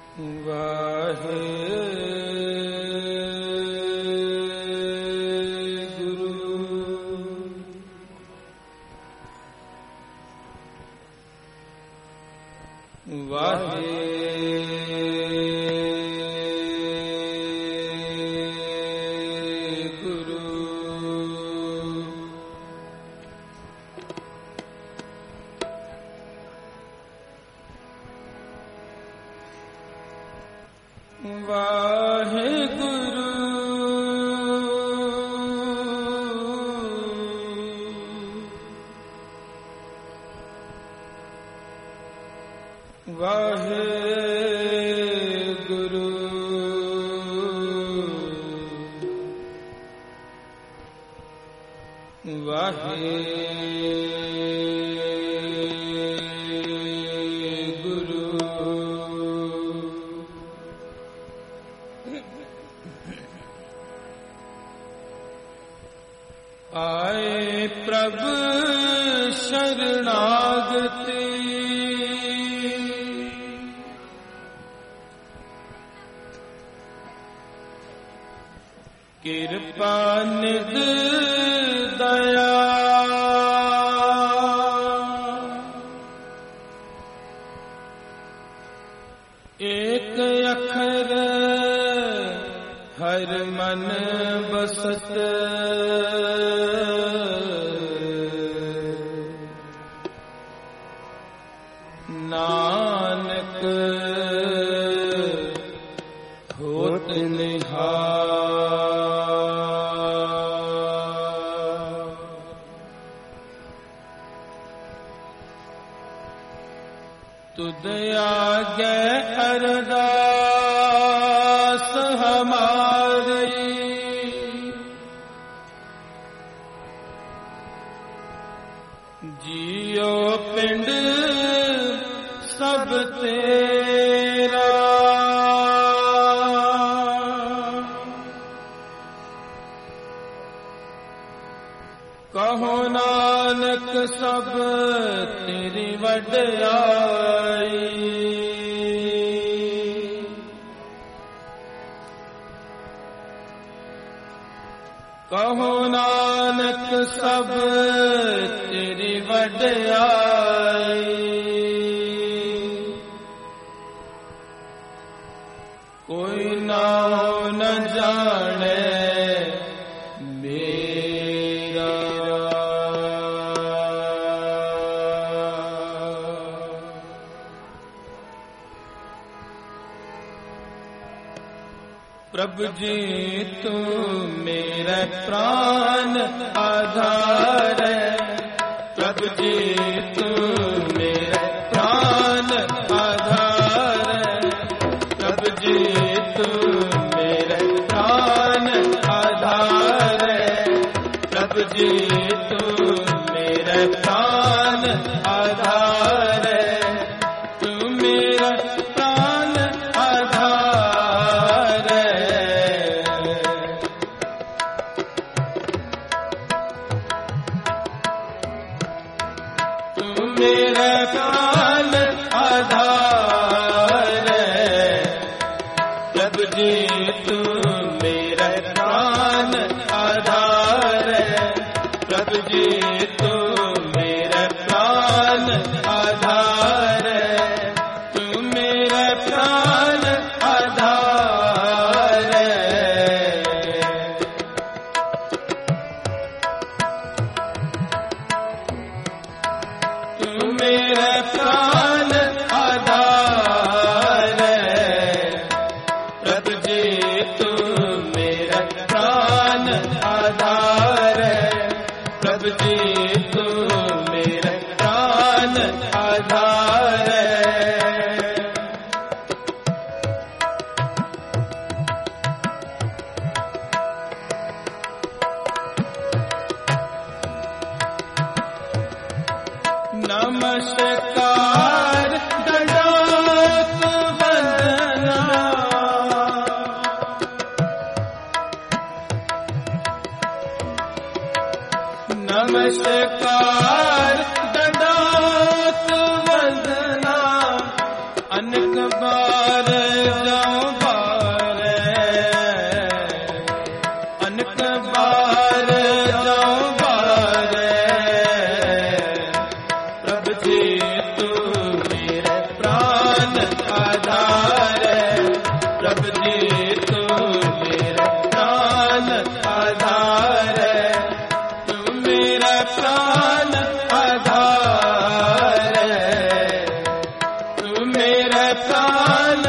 आए प्रभु शरणागति कृपा निध दया एक अखर हर मन बसत नानक होत निहार तुद आगे अरदास हमारी जियो पिंड सब तेरा कहो नानक सब तेरी वड्याई कहो नानक सब तेरी वड्याई कोई नाम न जाने मेरा प्रभु जी तू मेरा प्राण आधार है प्रभु जी तू मेरा प्राण आधार है प्रभु जी तू मेरा प्राण आधार है प्रभु जी तू मेरा प्राण आधार है तू मेरा प्राण आधार है तू मेरा प्राण आधार है प्रभु जी तू मेरा प्राण आधार है प्रभु जी तू मेरा प्राण आधार है तू मेरा प्राण आधार है तू मेरा प्राण आधार है प्रभु जी तू मेरा प्राण आधार है प्रभु जी तू मेरा प्राण आधार है नमस्कार दंडवत वंदना नमस्कार दंडवत वंदना अनेक बार आधार है। प्रभु जी तू मेरा प्राण आधार है, तू मेरा प्राण आधार है, तू मेरा प्राण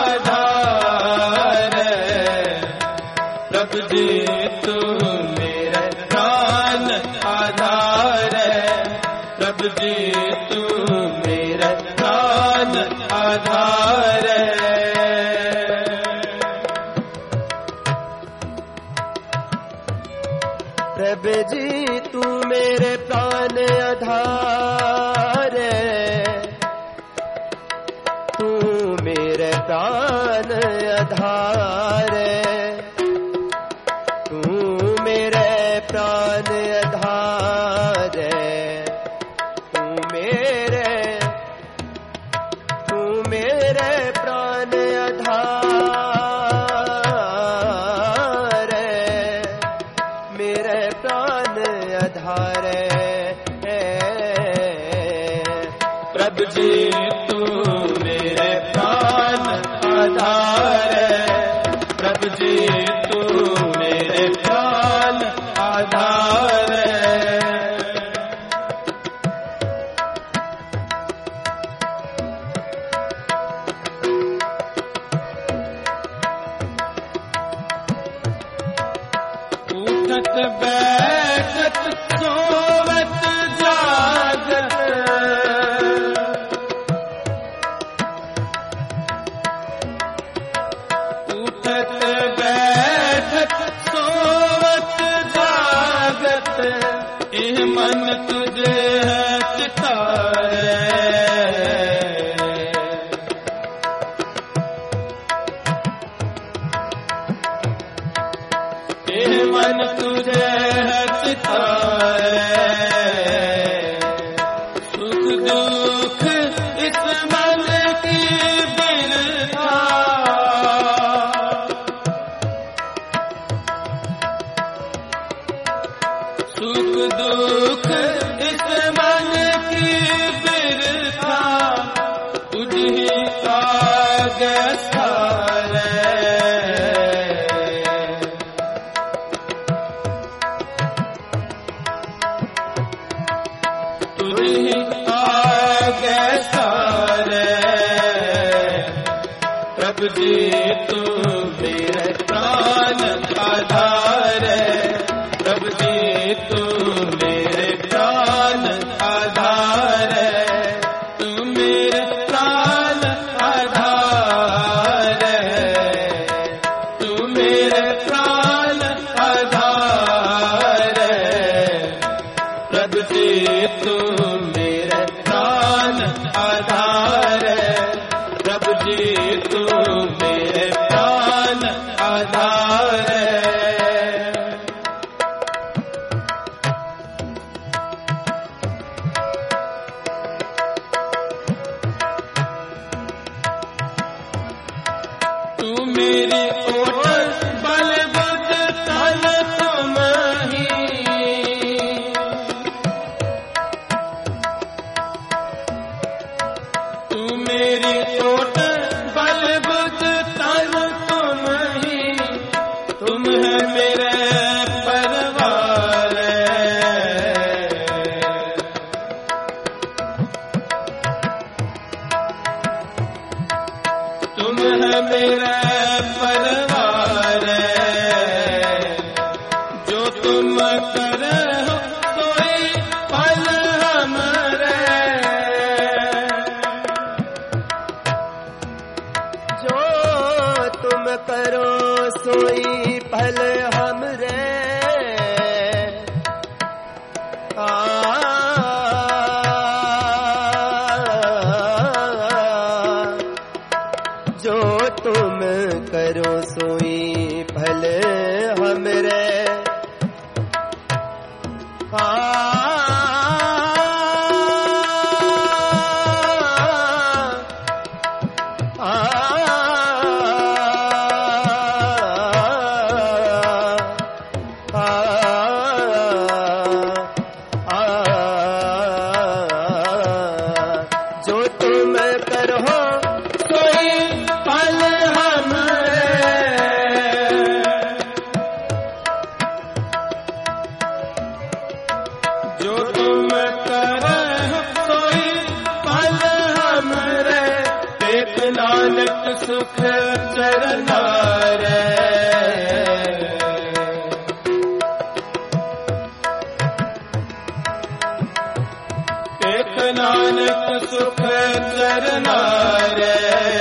आधार है। प्रभु जी तू मेरा प्राण आधार है, प्रभु जी तू मेरा प्राण आधार है। प्रभु जी तू मेरे प्राण आधार है, तू मेरे प्राण आधार है, तू मेरे प्राण आधार है, तू मेरे प्राण आधार है, मेरे प्राण आधार है। प्रभु जी तू मेरे प्राण आधार है, प्रभु जी तू मेरे प्राण आधार है। उठत बैठत सोवत जागत, उठत बैठत सोवत जागत, यह मन तुझे है चितारे। यह मन तुझे है चितारे, सुख दुख इस मन की बिरथा, सुख दुख इस मन की बिरथा, तुझी आगे सारे। तुझी आगे सारे। प्रभु जी तू मेरे प्राण आधार है, प्रभु जी तू मेरे प्राण आधार है, तू मेरे प्राण आधार है, तू मेरे प्राण आधार है। प्रभु जी तू मेरे प्राण आधार है, प्रभु जी तू मेरे प्राण आधार है। तू मेरी ओट बल बुद्ध तन तुम ही, तू मेरी ओट बल बुद्ध तन तुम ही, तुम है मेरे परिवार। तुम है मेरा परिवार, जो तुम करे हो कोई फल हमरे, जो तुम करो सोई फल हमरे। जो तुम करो सोई फल हमरे। जो तुम करो सोई सुख चरना रे। एक नानक सुख चरना रे।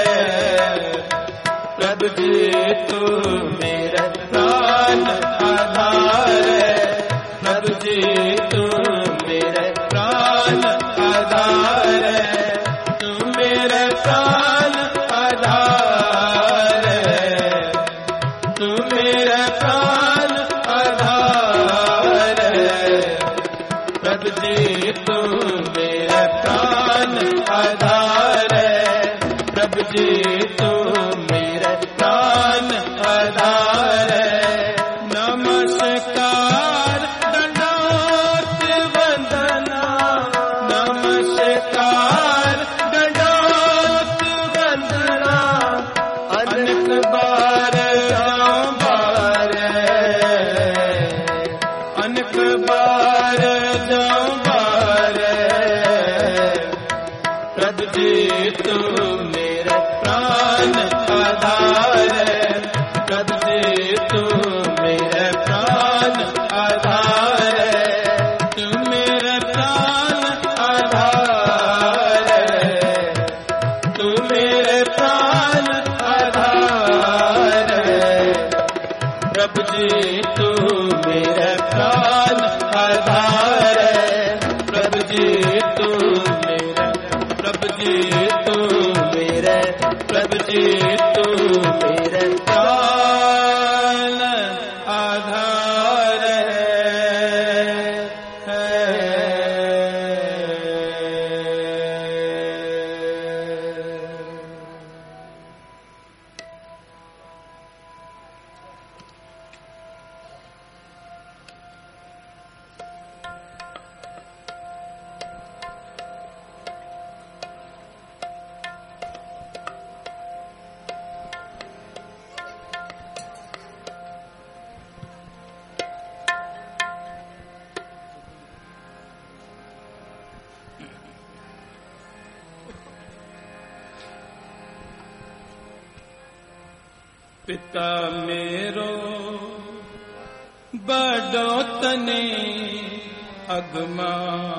प्रभु जी तू मेरा प्राण आधार है। प्रभु जी तू मेरा प्राण आधार है। तू मेरा प्राण आधार है। तू मेरा प्राण आधार है। प्रभु जी तू मेरा प्राण आधार है। प्रभु जी तू मेरा प्राण आधार है। नमस्कार दंडोत वंदना। नमस्कार दंडोत वंदना। अनेक बार जाऊं बारे। अनेक बार जाऊं बारे। प्रभु जी तू मेरा प्राण आधार है। प्रभु जी तू मेरा प्राण आधार है। तू मेरा प्राण आधार है। तू मेरे प्राण आधार है। प्रभु जी तू मेरा प्राण आधार है। प्रभु जी तू मेरा। प्रभु जी तू मेरा। प्रभु जी तू मेरा प्राण आधार है। पिता मेरो बड़ो तने अगमा।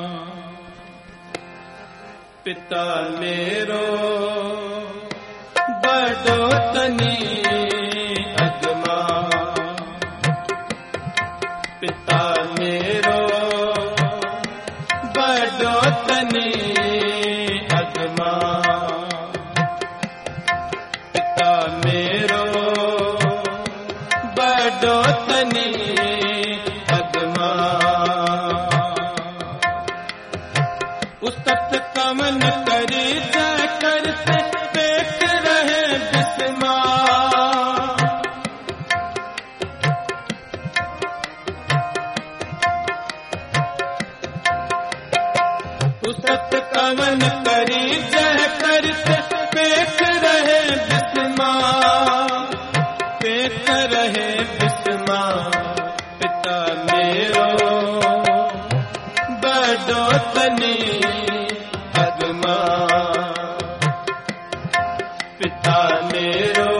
पिता मेरो बड़ो तने अगमा। पिता मेरो बड़ो तने अगमा। पिता मेरो बड़ो तने अगमा। उस तत्व कमन करी जय करते पेट रहे बिस्मा। उस तत्व कमन करी जय करते पेट रहे बिस्मा। पेट रहे बिस्मा। पिता मेरो बड़ो तने अगमा। पिता मेरो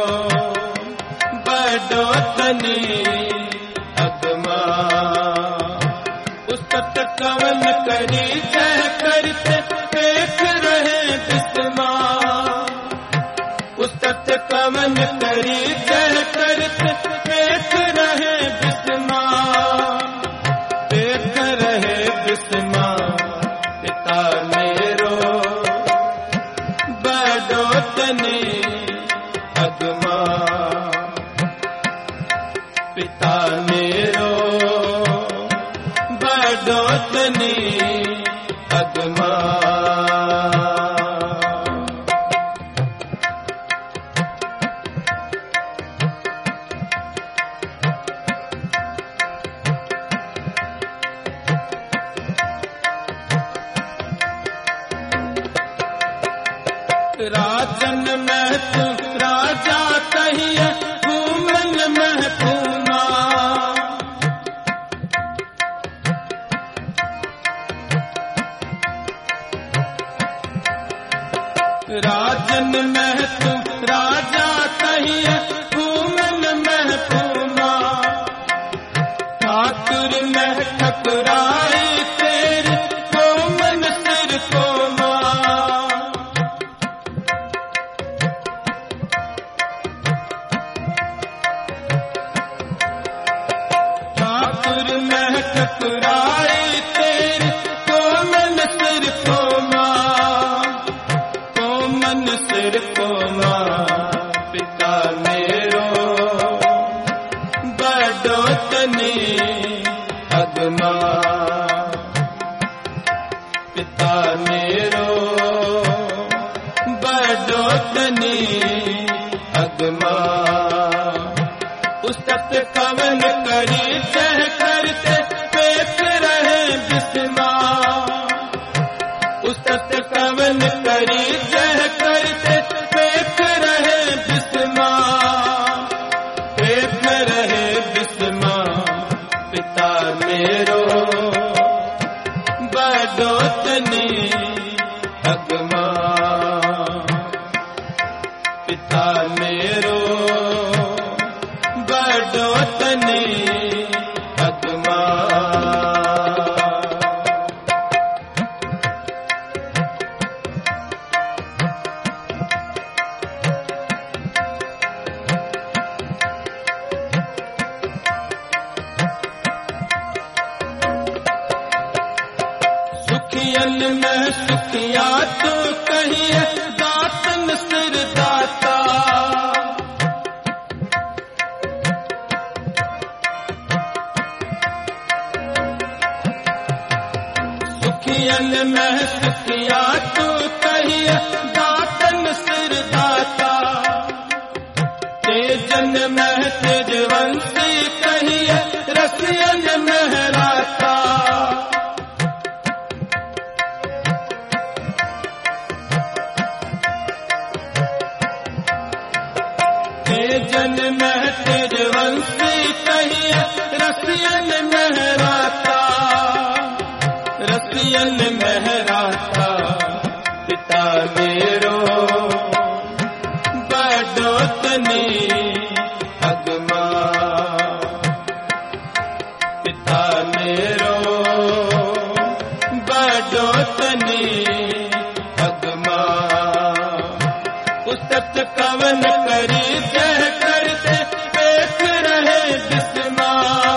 बड़ो तने अगमा। उस तत्व कवन करी जय करते पेट रहे बिस्मा। उस तत्व कवन करी जय करते पेट रहे बिस्मा। पेट रहे बिस्मा। पिता मेरो बड़ो तने अगमा। पिता मेरो बड़ो तने अगमा। राजन में तू राजा कहिए भूमन में पूमा। राजन में तू अगमा उस्तत कवन करी जह करते पेख रहे बिस्मा उस्तत कवन करी जह करते पेख रहे बिस्मा पेख रहे बिस्मा पिता मेरो बडोतनी अगमा पिता मेरो बडोतनी अगमा सुखियन में सुखिया तो कहिए दातन सिर दाता सुखियन में सुखिया तो कहिए दातन सिर दाता तेजन में तेजवंशी कहिए रसियन महराता तेजन में तेजवंशी कहिए रसियन महराता रसियन महराता पिता मेरो बडोतनी अगमा पिता मेरो बडोतनी अगमा उस्तत कवन करी जह करते पेख रहे बिस्मा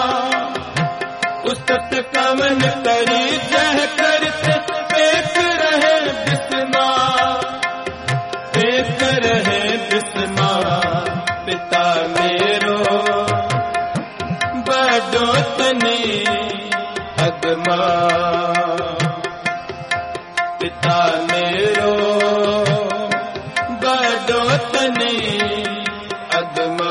उस्तत कवन करी जह करते पेख रहे बिस्मा पेख रहे बिस्मा पिता मेरो बडोतनी अगमा पिता मेरो बडोतनी अगमा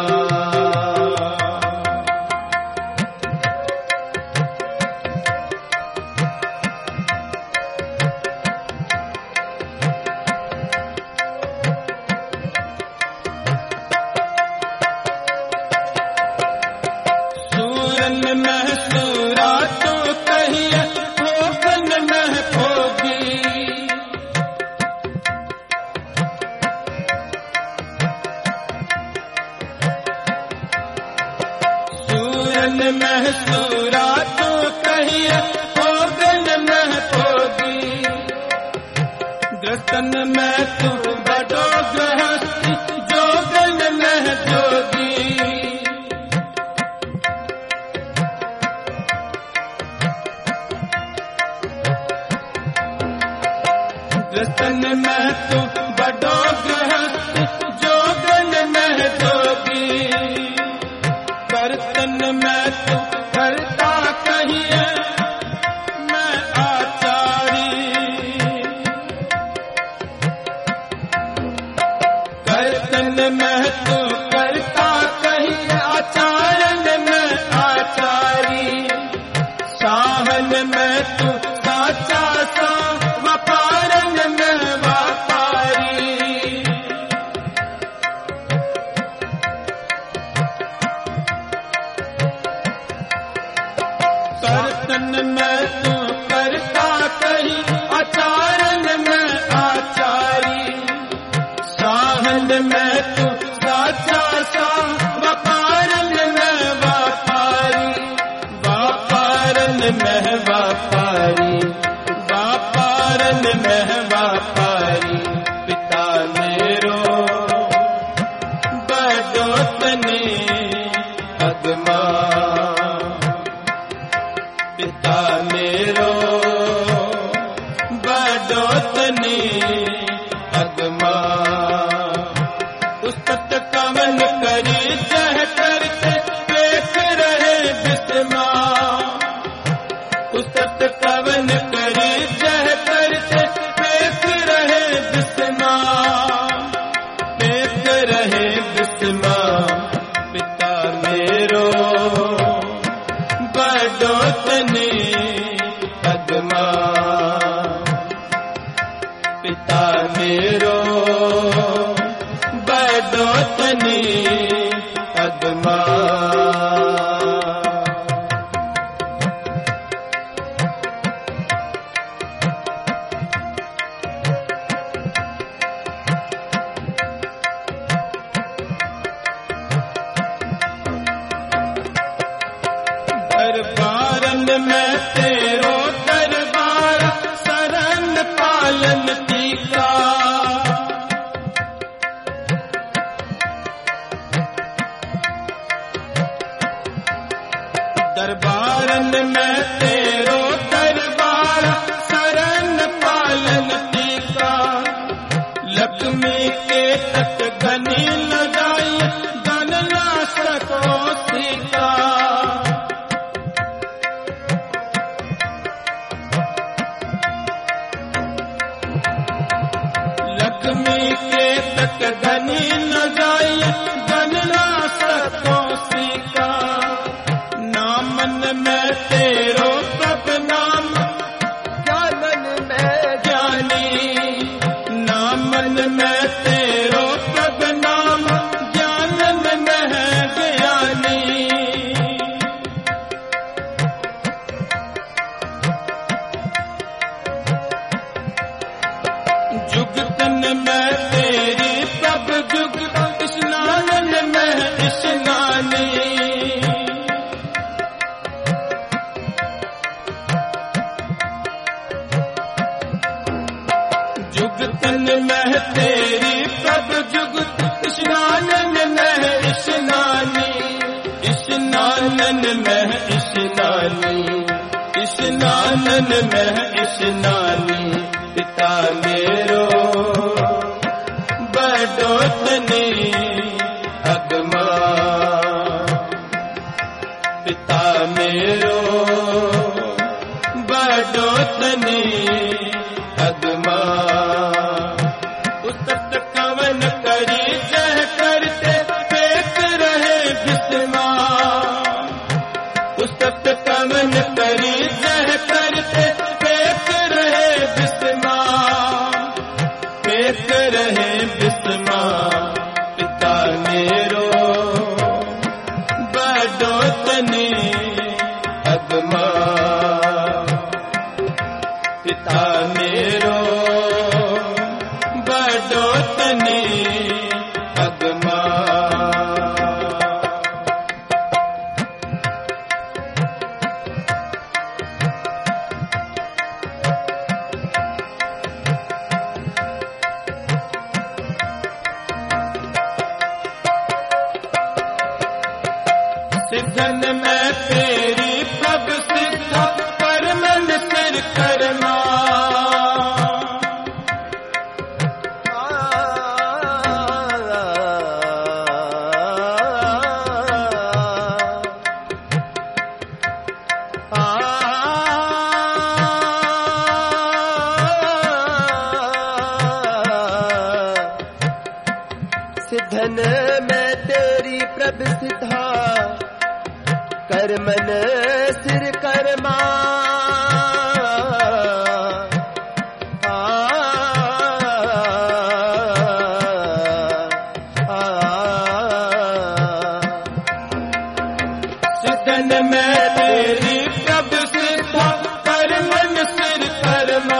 सूरन में सूरा तो कहिए भोगन में भोगी सूरन में सूरा तो कहिए भोगन में भोगी ग्रस्तन में तू बडो गृहस्थी जोगन में जोगी ग्रस्तन में तू बडो गृहस्थी जोगन में जोगी बर्तन में तू करता कहिए मैं आचारी बर्तन में तू करता कहिए आचार्य में आचारी साहन में तू साचा सा व्यापारन में व्यापारी कर्तन में तू करता कही आचारन में आचारी साहन में तू साचा सा व्यापारन में व्यापारी व्यापारन में व्यापारी व्यापारन में व्यापारी पिता मेरो बडोतनी अगमा पिता मेरो बडोतनी अगमा उस्तत कवन करी जह करते पेख रहे बिस्मा उस्तत कवन करी जह करते पेख रहे बिस्मा रहे विस्माम पिता मेरो बड़ोतनी अगमा पिता मेरो बड़ोतनी अगमा दरबारन में तेरो दरबार शरण पालन टीका दरबारन में तेरो दरबार शरण पालन टीका लक्ष्मी के तट गनी लगाई गन ना सको सीता लक्ष्मी के तट गनी लगाई गन ना सको सीता नामन में तेरो सब नाम ज्ञानन में ज्ञानी नामन में तेरो सब नाम ज्ञानन में है ज्ञानी जुगतन में तेरी प्रभ जुग स्नानन में स्नानी जुगतन में तेरी प्रभ जुग स्नानन में स्नानी स्नानन में स्नानी स्नानन में स्नानी पिता मेरो बड़ोतनी अगमा पिता मेरो बड़ोतनी अगमा उस्तत कवन करी जह करते पेट रहे विस्मा उस्तत कवन करी जह करते पेट रहे विस्मा पेट रहे विस्मा पिता मेरो बड़ोतनी अगमा पिता मेरो बड़ोतनी अगमा सिद्धन में तेरी प्रभ सिद्धा परमन सिर करमा सिद्धन में तेरी प्रभ सिद्धा करमन सिर करमा सिद्धन में तेरी प्रभ सिद्धा परमन सिर करमा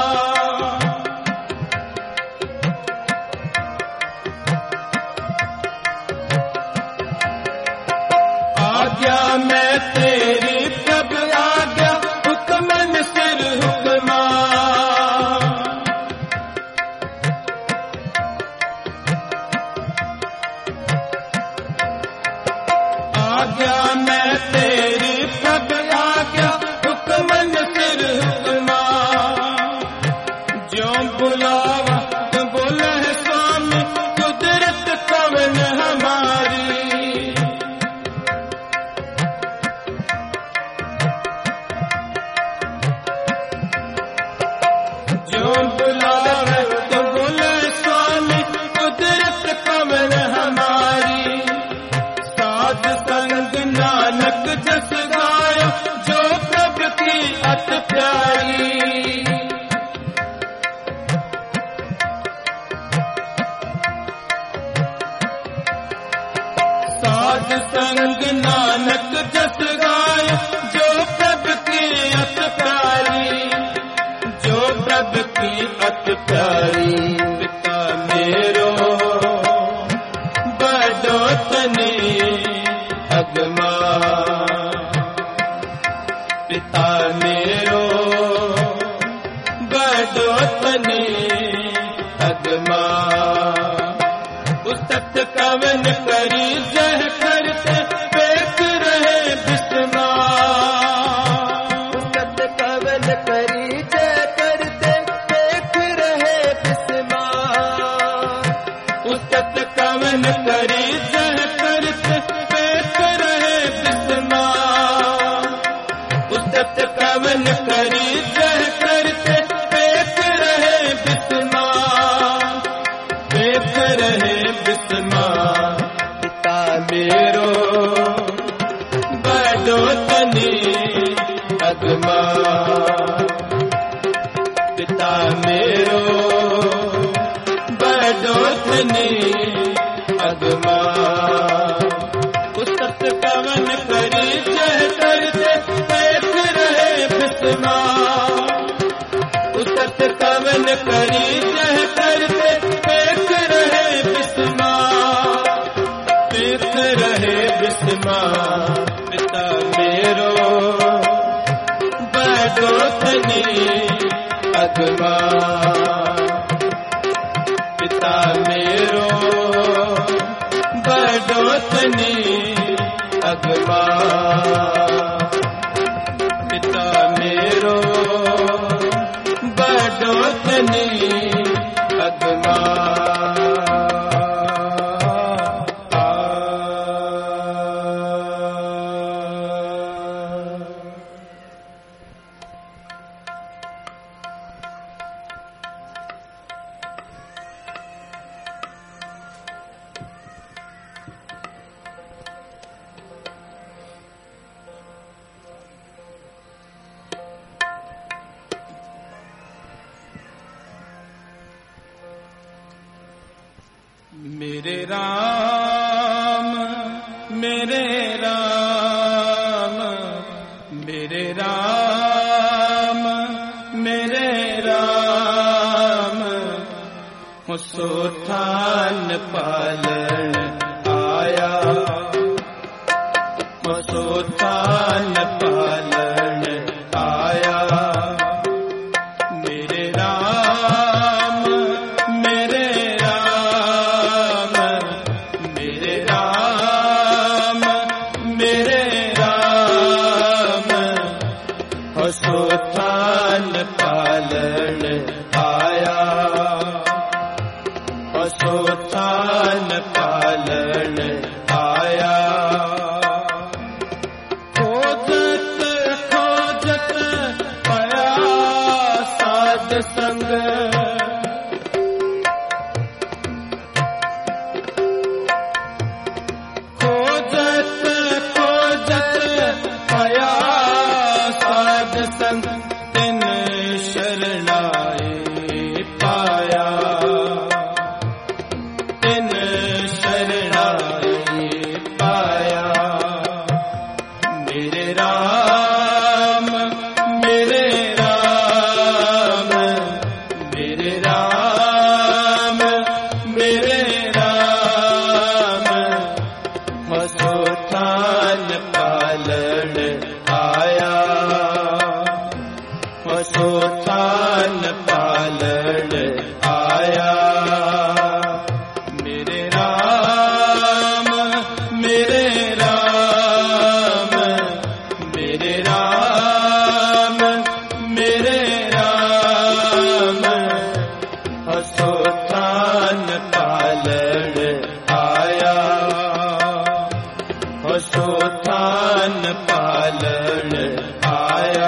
आज्ञा में तेरी प्रभ आज्ञा हुक्मन सिर हुक्मा आज्ञा में तेरी प्रभ आज्ञा हुक्मन सिर हुक्मा जो बुलावा तो बोले है स्वामी कुदरत कवन हमारी जो बुलावे तो बोले स्वामी कुदरत कवन नानक जस गायो जो प्रभु की अति प्यारी। साध संग नानक जस गायो जो प्रभु की अति प्यारी, जो प्रभु की अति प्यारी। पिता मेरो बड़ो तने अगमा, पिता मेरो बड़ो तने अगमा। उस्तत कवन करी जह करते पेख रहे बिस्मा, उस्तत कवन करी जह करते पेख रहे बिस्मा। उस्तत कवन करी जह करते पेख रहे बिस्मा। उस्तत कवन करी जह करते पेख रहे बिस्मा, पेख रहे बिस्मा। पिता मेरो बड़ो तने अगमा, पिता मेरो बड़ो तने अगमा। उस्तत कवन करी जह करते पेख रहे बिस्मा। उस्तत कवन करी जह करते पेख रहे बिस्मा, पेख रहे बिस्मा। पिता मेरो बड़ो तने अगमा, पिता मेरो बड़ो तने अगमा। पिता मेरो बड़ो तने अगमा। मेरे राम मेरे राम, मेरे राम मेरे राम। हो सोठान पालन आया, हो सोठान पालन आया। मेरे राम मेरे राम, मेरे राम मेरे राम। हो सोठान पालन आया, हो सोठान पालन आया। खोजत खोजत पाया साध संग, खोजत खोजत पाया साध संग। तिन शरणाए पाया, तिन शरणाए पाया। मेरे राम मेरे राम, मेरे राम मेरे राम। हो सोठान पालन आया, हो सोठान पालन आया। मेरे राम मेरे राम, मेरे राम मेरे राम। हो सोठान पालन आया, हो सोठान पालन आया।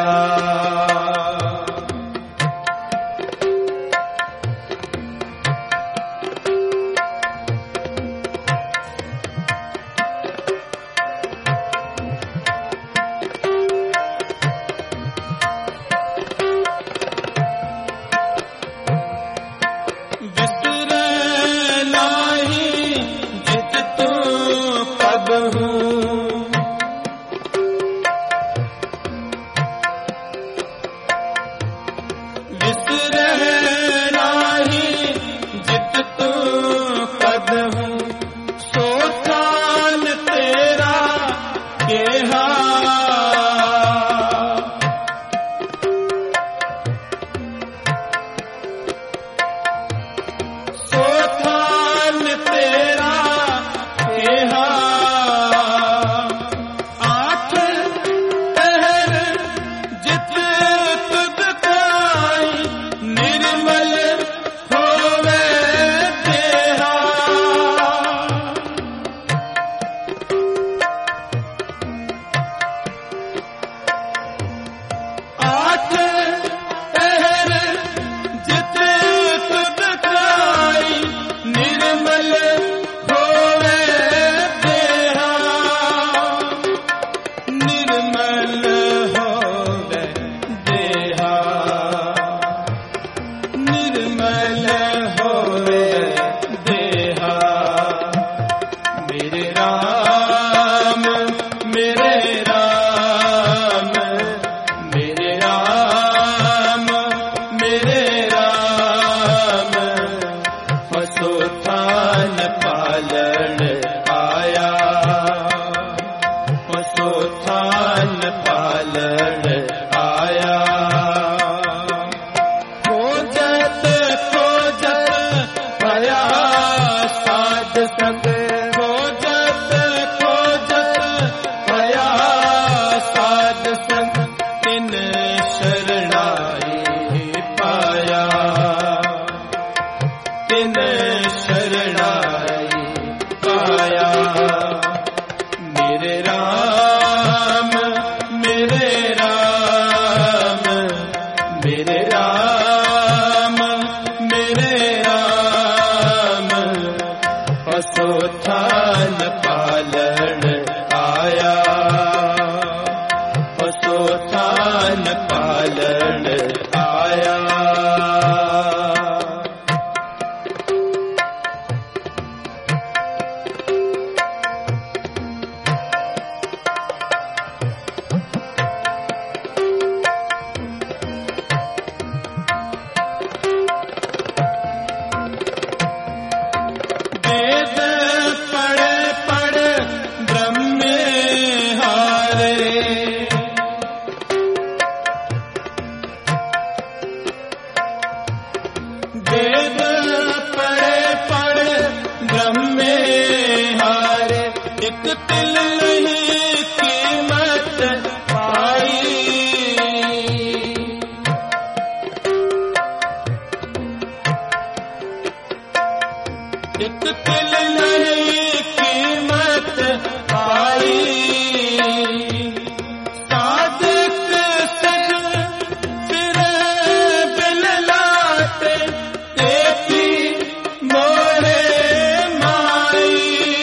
आया, सोथान पालन आया। खोजत खोजत भया साध संग, खोजत खोजत भया साध संग, तिन शरणाई पाया, तिन शरणाई पाया। मेरे राम मेरे राम, मेरे राम मेरे राम, असोथान पालन आया, असोथान पालन आया। वेद पढ़ पढ़ ब्रह्म हारे, वेद पढ़ पढ़ ब्रह्म हारे, एक तिल नहीं कीमत पाई, एक तिल नहीं कीमत पाई। साधक सज सिर बिललाते, देखी मोरे माई।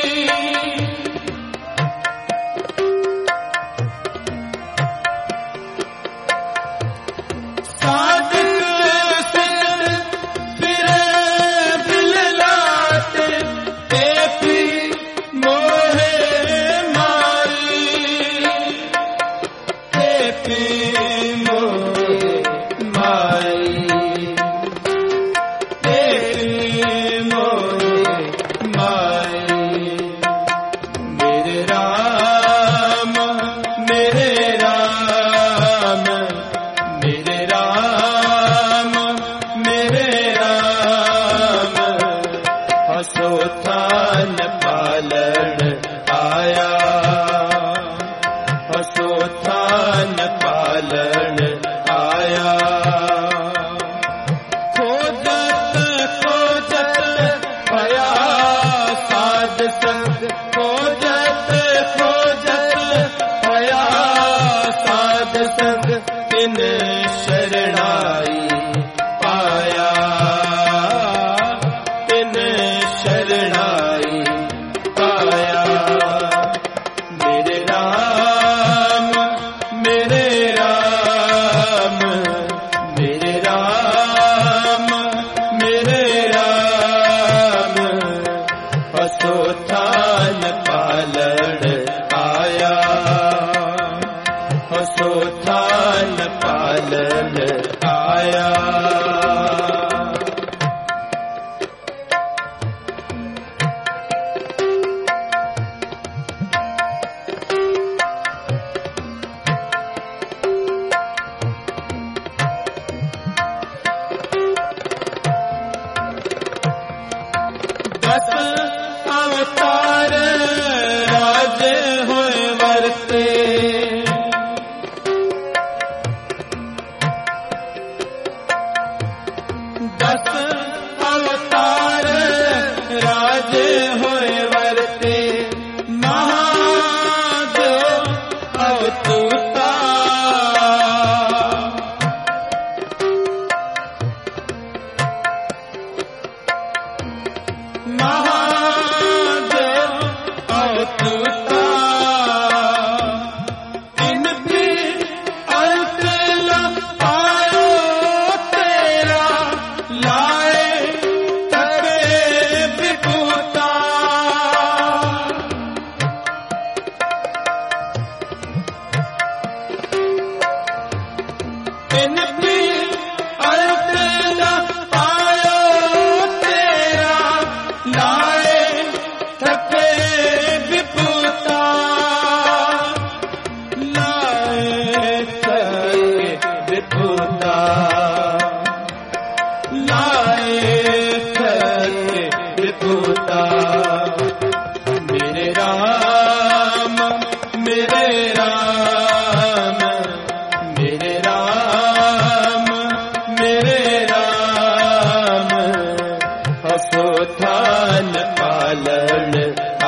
साधक सज सिर बिललाते, देखी मोहे माई, देखी मोहे माई, देखी मोहे माई। मेरे राम मेरे राम, मेरे राम मेरे राम, असोथान पालन आया, असोथान पालन आया। खोजत खोजत भया साध संग, खोजत खोजत भया साध संग, तिन शरणाई पाया, तिन शरणाई पाया। मेरे राम मेरे राम, मेरे राम मेरे राम, असोथान पालन आया, असोथान पालन आया। दस अवतार राजे होए वरते, दस अवतार राजे होए वरते, महादेव अवतूता, महादेव अवतूता।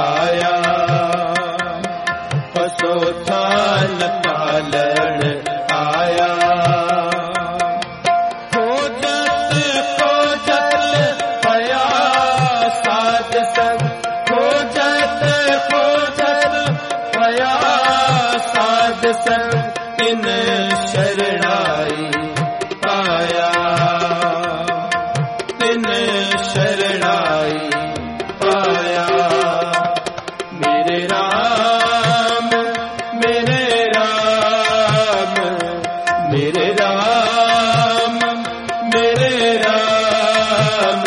आया, पशुथान पालन आया। खोजत खोजत पया साध संग, खोजत खोजत पया साध संग, तिन शरणाई पाया, तिन शरणाई पाया। मेरे राम मेरे राम, मेरे राम मेरे राम,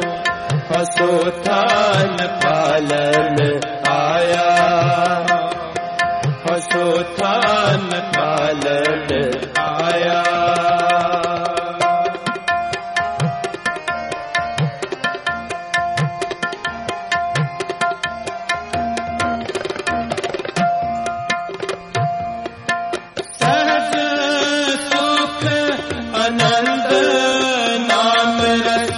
पशुथान पालन आया, पशुथान पालन आया। सहज सुख आनंद नाम रस,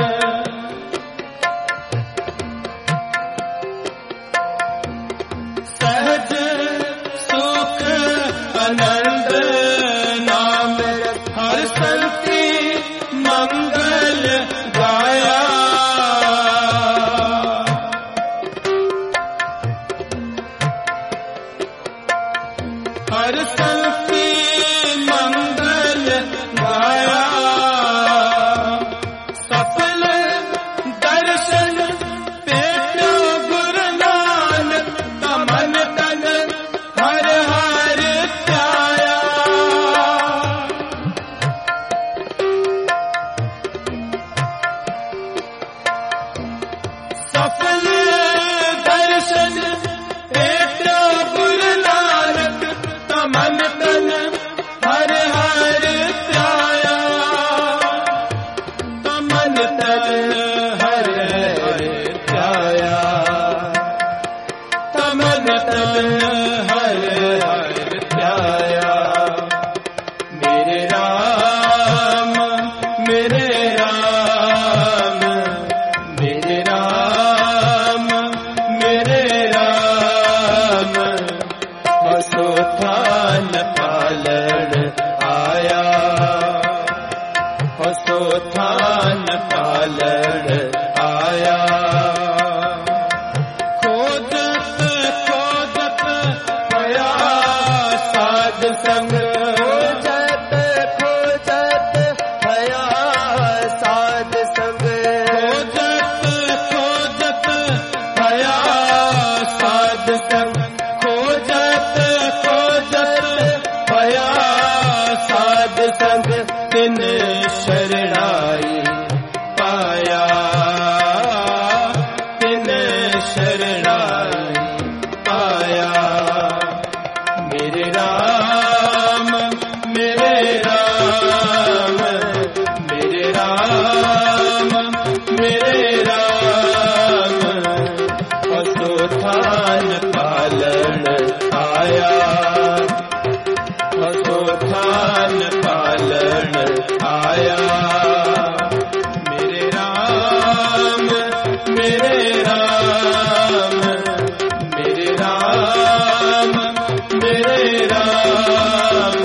सहज सुख आनंद नाम रस, हर संति मंगल गाया। हर संति मंगल गाया, सफल दर्शन पेटो गुरु नानक, मन तन हर हर ध्याया। सफल दर्शन पेटो गुरु नानक, मन तन हर हर ध्याया। मन तन हर हर ध्याया, मन तन हर हर ध्याया। मेरे राम मेरे राम, मेरे राम मेरे राम, पशुथान पालन आया, पशुथान पालन आया। खोजत खोजत पया साध संग, खोजत खोजत पया साध संग, खोजत खोजत पया साध संग, खोजत खोजत पया साध संग, तिन शरणाई पाया, तिन शरणाई पाया। मेरे राम मेरे राम, मेरे राम मेरे राम, पशुथान पालन आया, पशुथान पालन आया। मेरे राम मेरे राम, मेरे राम मेरे राम,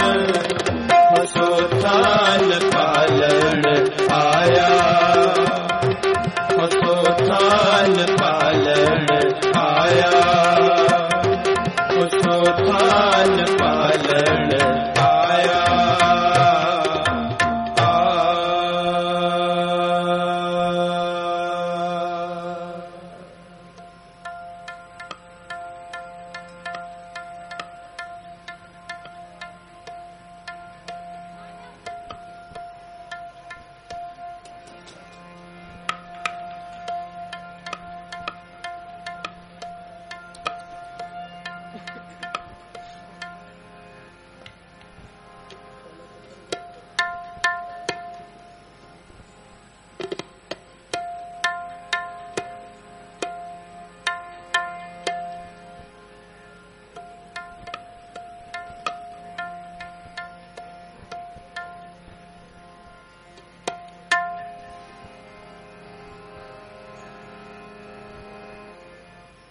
पशुथान पालन आया, पशुथान पालन आया, पशुथान पालन आया।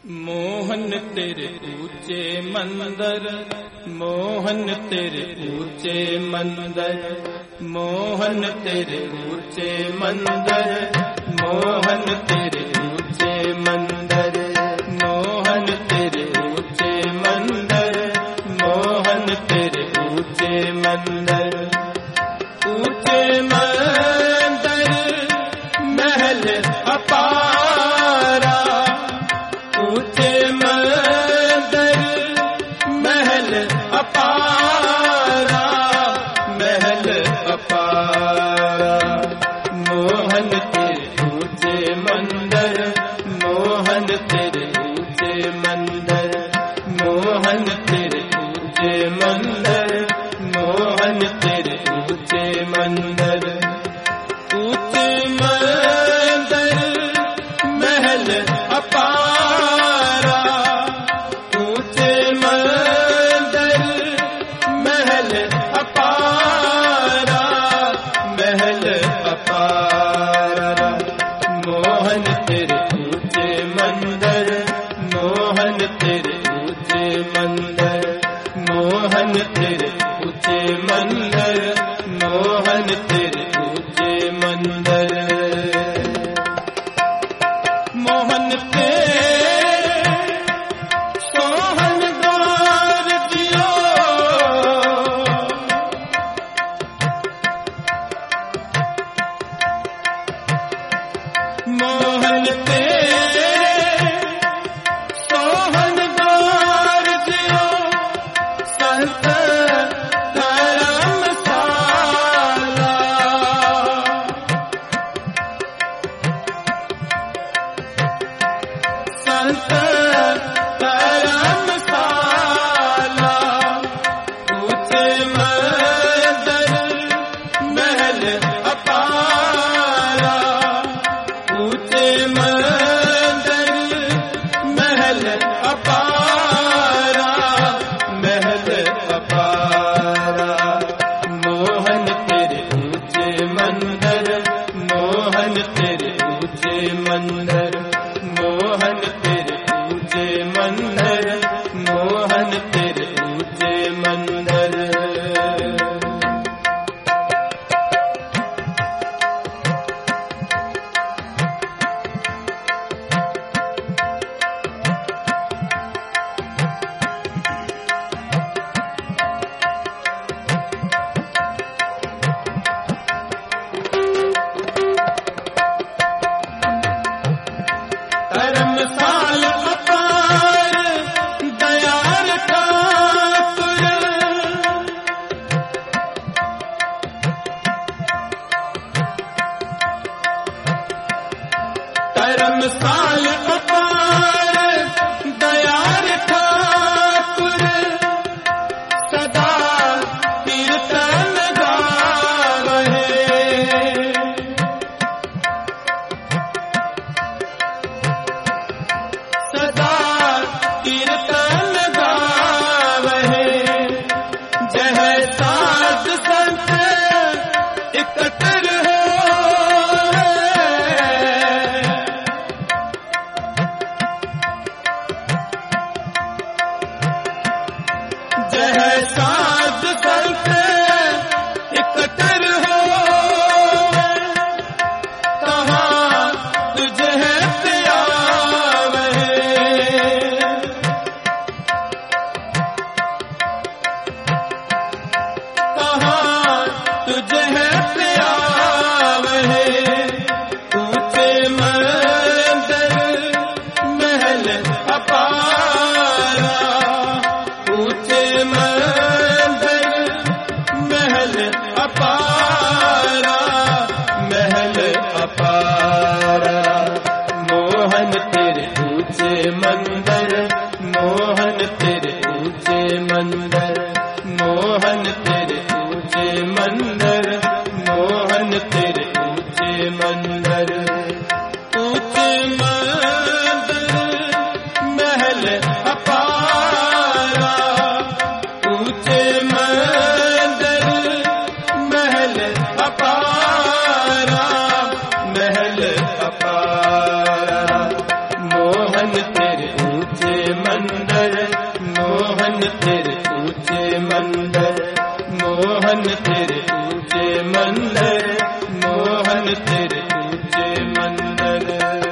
मोहन तेरे ऊंचे मंदिर, मोहन तेरे ऊंचे मंदिर, मोहन तेरे ऊंचे मंदिर, मोहन तेरे ऊंचे मंदिर, मोहन तेरे ऊंचे मंदिर, मोहन तेरे ऊंचे मंदिर, ऊंचे मंदिर महल अपारा, ऊंचे मंदिर महल अपारा, महल अपारा, मोहन तेरे ऊंचे मंदिर, मोहन तेरे ऊंचे मंदिर, मोहन तेरे ऊंचे मंदिर, मोहन तेरे ऊंचे मंदिर, ऊंचे मंदिर महल अपारा, ऊंचे मंदिर महल अपारा, महल अपारा, मोहन तेरे ऊंचे मंदिर, मोहन तेरे ऊंचे मंदिर, मोहन तेरे ऊंचे मंदिर, मोहन तेरे ऊंचे मंदिर, मोहन तेरे सोहन द्वार दियो, मोहन तेरे सोहन द्वार दियो, संत धर्मशाला, संत धर्मशाला, ऊंचे मंदिर महल अपारा, ऊंचे मंदिर महल अपारा, महल अपारा, मोहन तेरे ऊंचे मंदिर, मोहन तेरे ऊंचे मंदिर, मोहन तेरे ऊंचे मंदिर, मोहन तेरे ऊंचे मंदिर, धर्मशाल अपार दयाल ठाकुर, धर्मशाल अपार दयाल ठाकुर, सदा कीर्तन गावहे, सदा कीर्तन गावहे, जह साध संत एकत्र होवे, जह साध संत एकत्र होवे, तहाँ तुझे प्यावे, तहाँ तुझे प्यावे, ऊंचे मंदिर महल अपारा, ऊंचे मंदिर महल अपारा, महल अपारा, मोहन तेरे ऊंचे मंदिर, मोहन तेरे ऊंचे मंदिर, मोहन तेरे ऊंचे मंदिर, मोहन तेरे ऊंचे मंदिर, ऊंचे मंदिर महल अपारा, ऊंचे मंदिर महल अपारा, महल अपारा, मोहन तेरे तेरे ऊंचे मंदिर, मोहन तेरे ऊंचे मंदिर, मोहन तेरे ऊंचे मंदिर।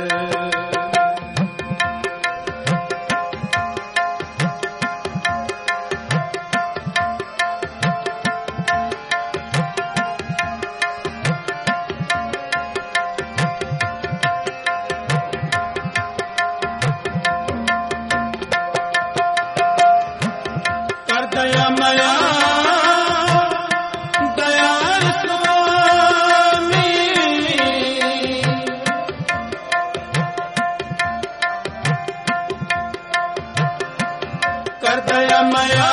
दया मया दयाल स्वामी, कर दया मया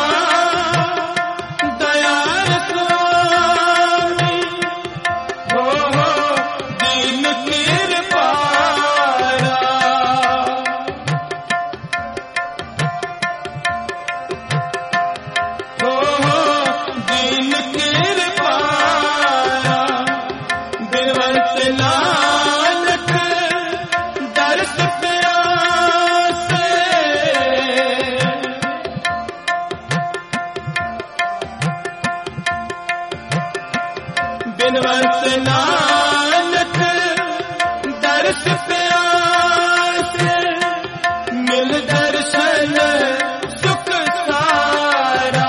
दयाल स्वामी, हो दीन कृपारा, दीन कृपारा, बिनवंत नानक दर्श प्यासे, बिनवंत नानक दर्श प्यासे, मिल दर्शन सुख सारा,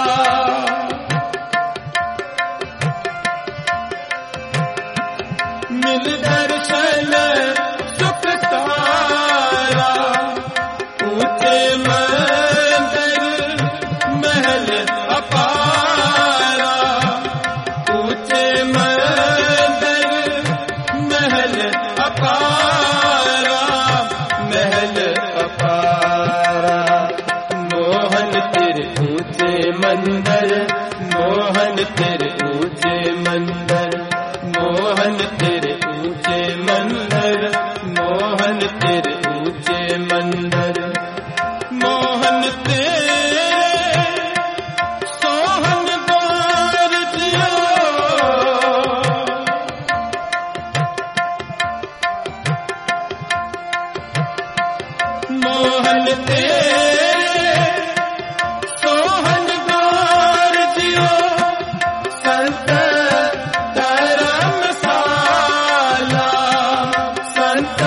मिल दर्शन सुख सारा। ऊंचे मंदिर महल अपारा, ऊंचे मंदिर महल अपारा, महल अपारा। मोहन तेरे ऊंचे मंदिर, मोहन तेरे ऊंचे मंदिर, मोहन तेरे ऊंचे मंदिर, मोहन तेरे ऊंचे मंदिर। मोहन तेरे सोहन द्वार जियो, मोहन तेरे सोहन द्वार जियो, संत धर्मशाला, संत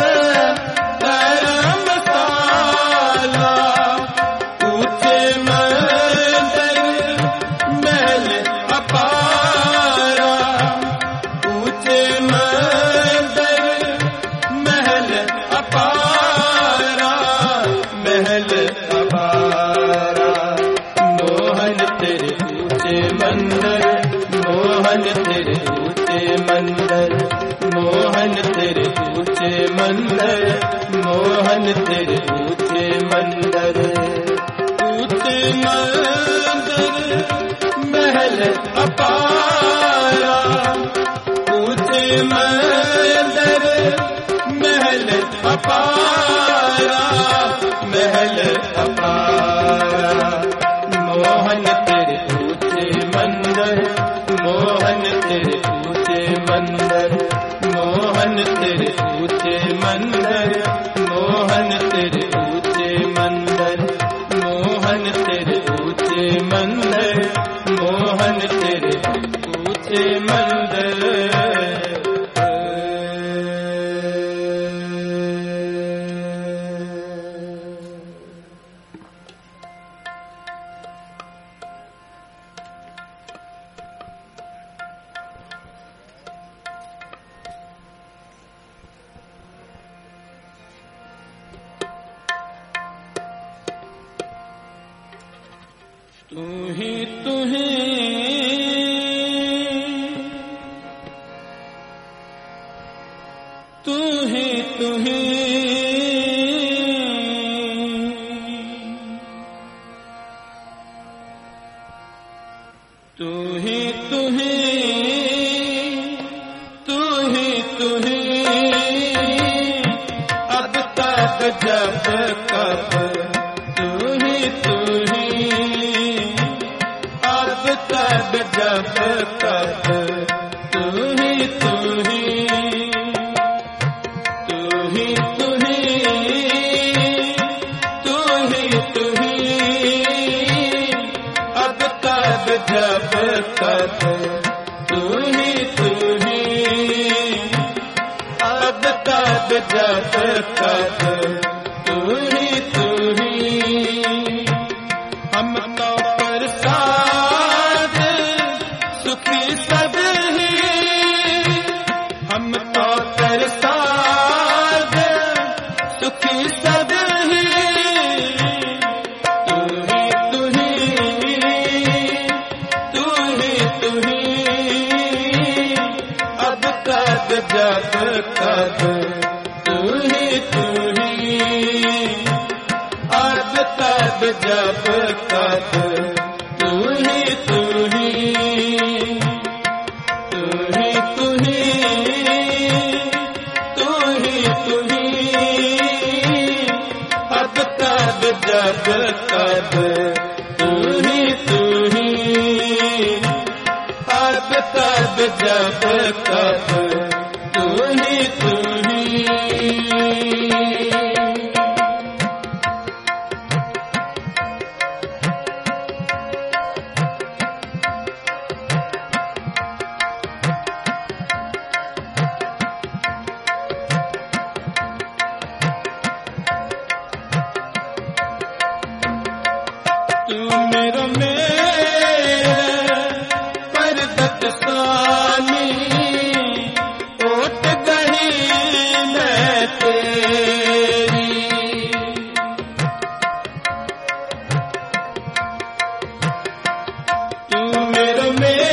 धर्मशाला। ऊंचे मंदिर महल अपारा, ऊंचे मंदिर महल अपारा, महल अपारा। मोहन तेरे ऊंचे मंदिर, मोहन तेरे ऊंचे मंदिर, मोहन तेरे ऊंचे मंदिर, मोहन तेरे ऊंचे मंदिर। ऊंचे मंदिर महल अपारा, ऊंचे मंदिर महल अपारा, महल अपारा। मोहन तेरे ऊंचे मंदिर, मोहन तेरे ऊंचे मंदिर, मोहन तेरे ऊंचे मंदिर, मोहन तेरे ऊंचे मंदिर, मोहन तेरे ऊंचे मंदिर, मोहन तेरे ऊंचे मंदिर। तू ही तू ही तू ही तू ही तू ही तू ही तू ही तू ही अब तक जब कब तू ही अब तक जब कब तू ही तू ही तू ही तू ही तू ही तू ही कद तू ही अब कद जब कद तू ही हम तो प्रसाद सुखी सब ही हम तो प्रसाद सुखी सब ही अब कद जब कद तू ही अब कद जब कद तू ही अब कद जब कद तू ही अब कद जब कद तू ही तू मेरो पर्वत स्वामी ओट गही मैं तेरी तू मेरो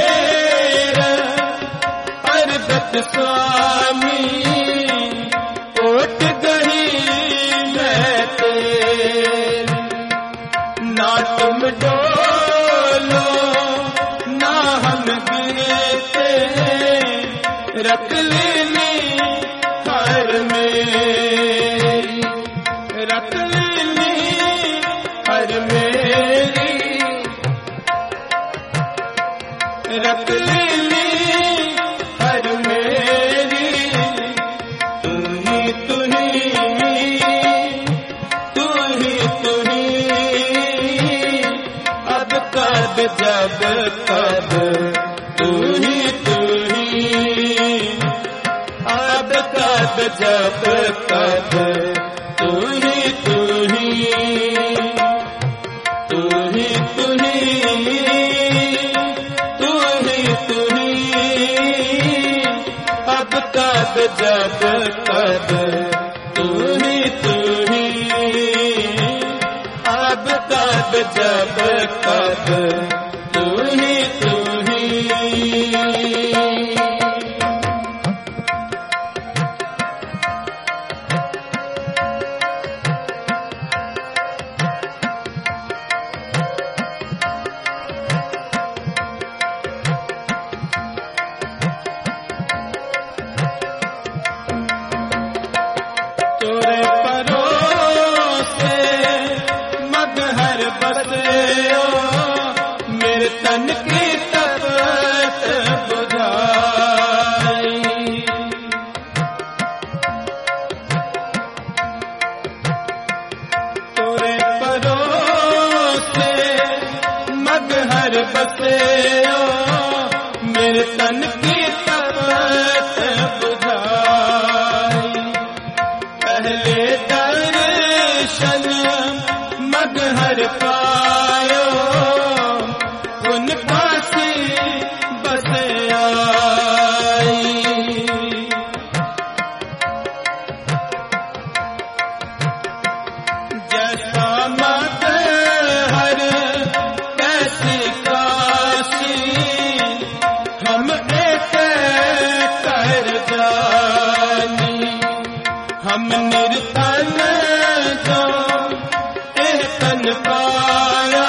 पर्वत स्वामी ओट गही मैं तेरी ना तुम डोलो ना हम गिरते रख लेनी हर मेरी रख लेनी हर मेरी रख लेनी हर मेरी तू ही अब कद जब कद तू ही अब कद जब कद तू ही अब कद जब कद तू ही अब कद जब कद तू ही तोरे परोसे मगहर बसे मेरे तन की तपत बुझाई तोरे परोसे मगहर बसे मेरे तन की तपत बुझाई पहले दर्शन मगहर पायो उन पासी बस आई जैसा मगहर कैसी काशी हम एक कर जानी हम निर्धन जो तन पाया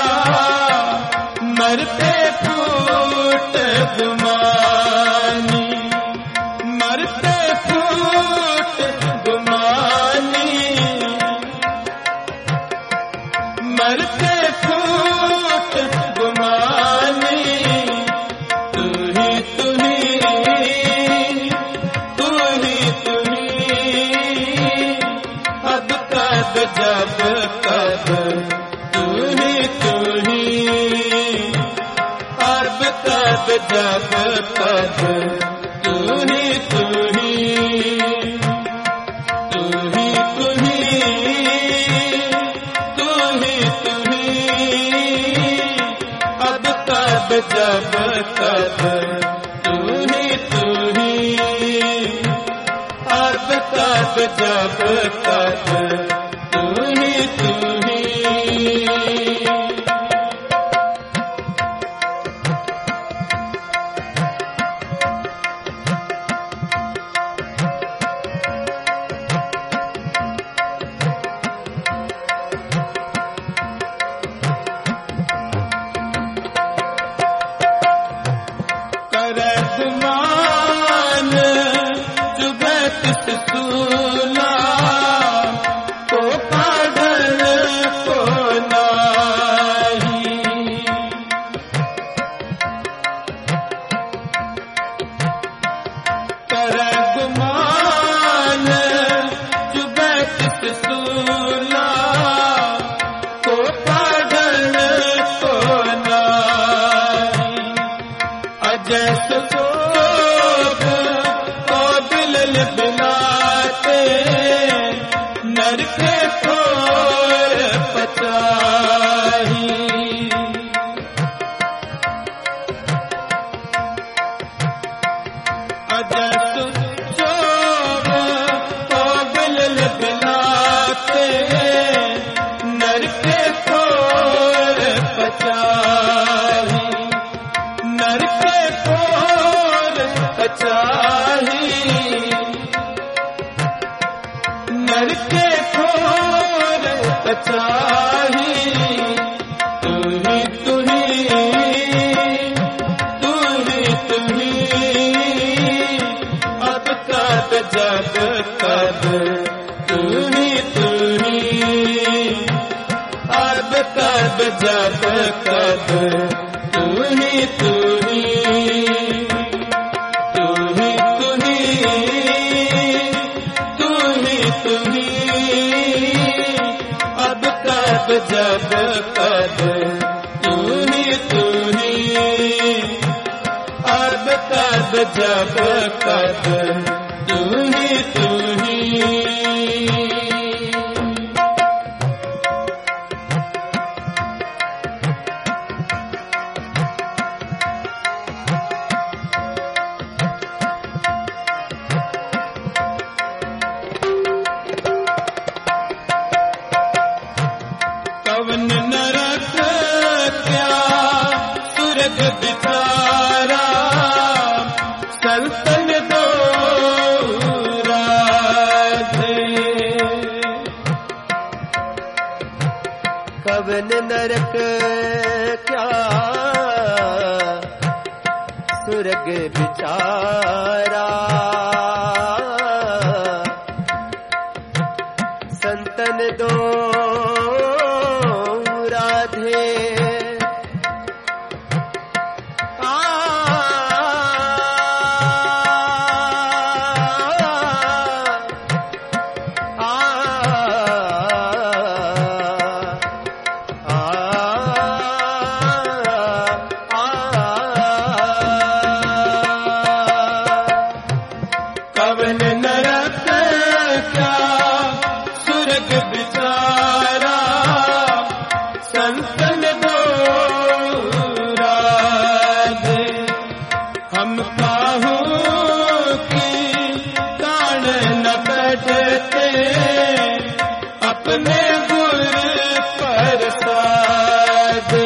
मरते फूट गुमानी मरते फूट गुमानी मरते फूट गुमानी तू ही अब कद जब कद तू ही अब कद कब जब कब तू ही तू ही तू ही तू ही तू ही तू ही अब कब जब कब तू ही तू ही अब कब जब कब तू ही तू ही करदमान जुगत सूला को पाडन को नाही करदमान जुगत सूला को पाडन को नाही अजस सोग को बिलल बिलाते नरके खोर पचाही अजस सोग को बिलल बिलाते नरके खोर पचाही नरके खोर पचाही नरके खोर पचाही तू ही तू ही तू ही तू ही अब कब जब कब तू ही तू ही अब कब जब कब तू ही तू ही तू ही तू ही तू ही तू ही अब कब जब कब तू ही तू ही अब कब जब कब तू ही तू ही कवन नरक क्या सुरग बिचारा संतन दो राधे कवन नरक क्या सुरग बिचारा संतन दो राधे आ कवन नरक क्या सुरग बिचारा संतन दो राधे हम काहू की कान न बैठते अपने गुर पर साधे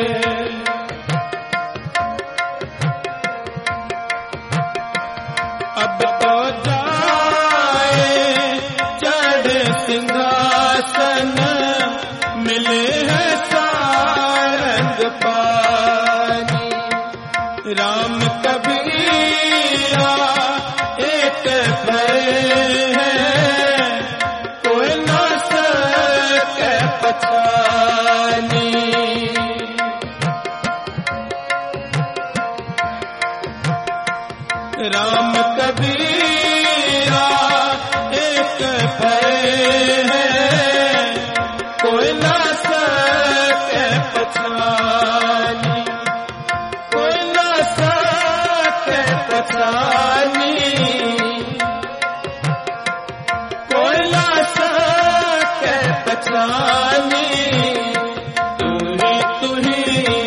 अब तो जाए चढ़ सिंहासन मिले हैं सारंग पानी राम कबीरा एक भय है कोई न सके पछानी राम कबीरा एक भय है कोई न सके पछानी कोई न सके पहचानी, कोयला सा के पहचानी, तू ही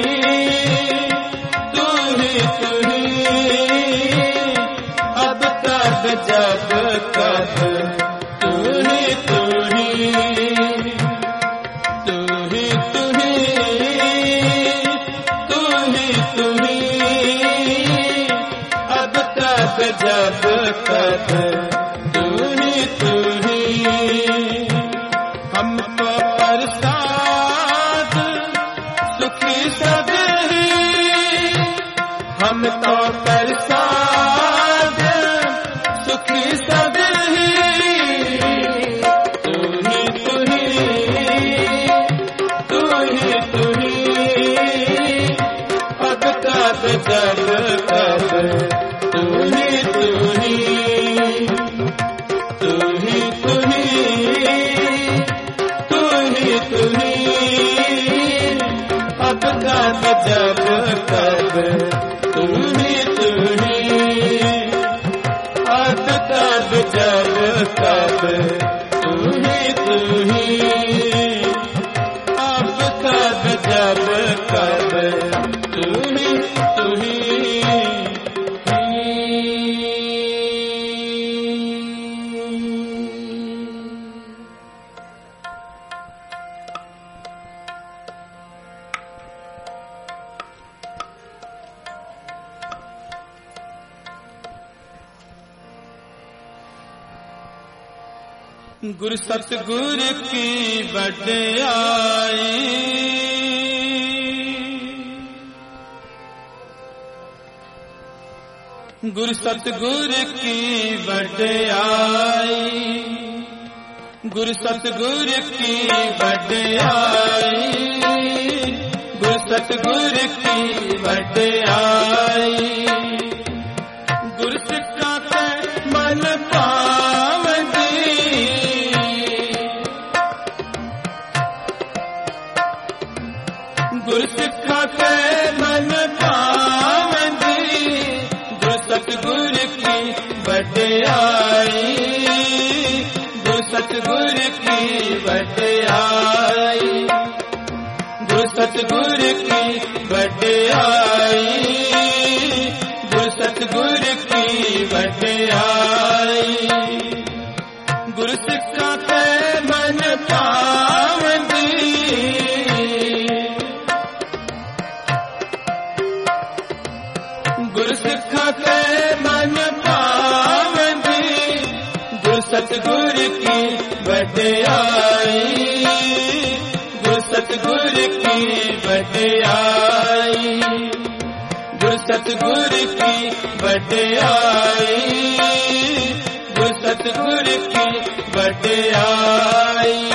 अब तब जब कब तू ही अब तब जब कब तू ही हम तो प्रसाद सुखी सब ही, हम तो प्रसाद सुखी सब ही, तू ही अब कब जब कब तू ही अब कब जब कब तू ही अब कब जब कब तू ही अब कब जब कब तू ही गुरु सतगुरु की वड्याई, गुरु सतगुरु की वड्याई, गुरु सतगुरु की वड्याई, गुरु सतगुरु की वड्याई, गुरु सिक्खा के मन पावंदी, गुरु सिक्खा के मन पावंदी, गुरु सतगुरु की वड्याई, गुरु सतगुरु की वड्याई, गुरु सतगुरु की वड्याई, गुरु सतगुरु की वड्याई, गुरु सिक्खा के मन पावंदी, गुरु सिक्खा के मन पावंदी, गुरु सतगुरु की वड्याई, गुरु सतगुरु की वड्याई, गुरु सतगुरु की वड्याई, गुरु सतगुरु की वड्याई।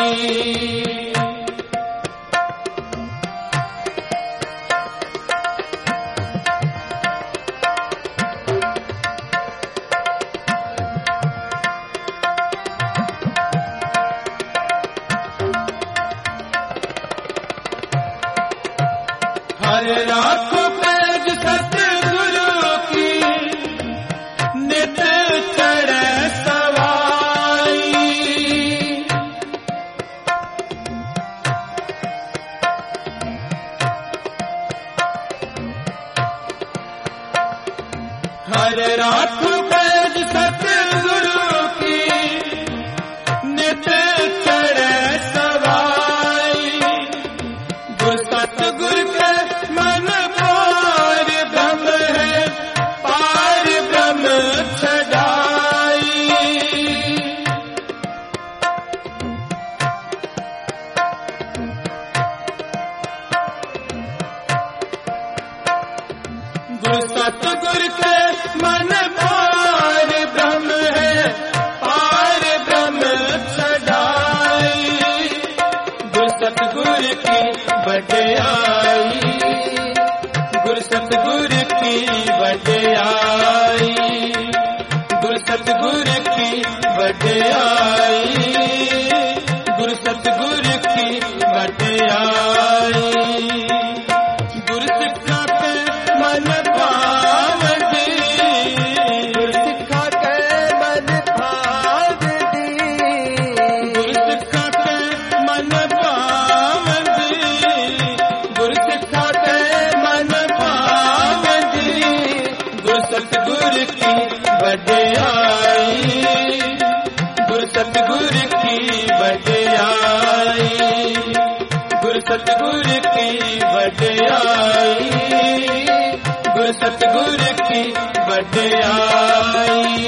हर राखो पैज सतगुरु की नित चढ़े सवाई, हर राखो पैज सतगुरु की नित चढ़े सवाई, गुरु सतगुरु के मन पार ब्रह्म है, पार ब्रह्म छड़ाई, गुरु सतगुरु के मन पार ब्रह्म है, पार ब्रह्म छड़ाई, गुरु सतगुरु की वड्याई, गुरु सतगुरु की वड्याई, गुरु सतगुरु की वड्याई, गुरु सतगुरु की वड्याई, गुरु सिक्खा के मन पावंदी, की वड्याई, गुरु सतगुरु की वड्याई, गुरु सतगुरु की वड्याई, गुरु सतगुरु की वड्याई।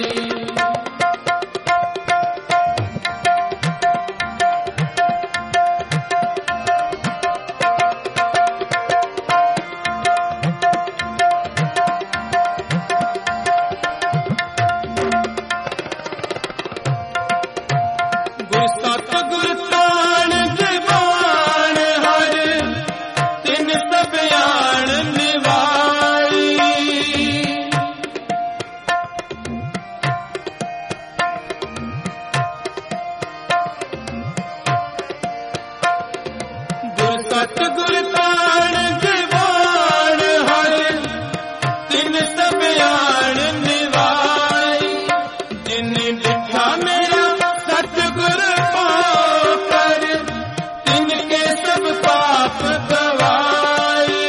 सतगुर ताण जवान हर तिन सब आण निवाई, जिन डिठा मेरा सतगुर पाकर तिनके सब पाप गवाई।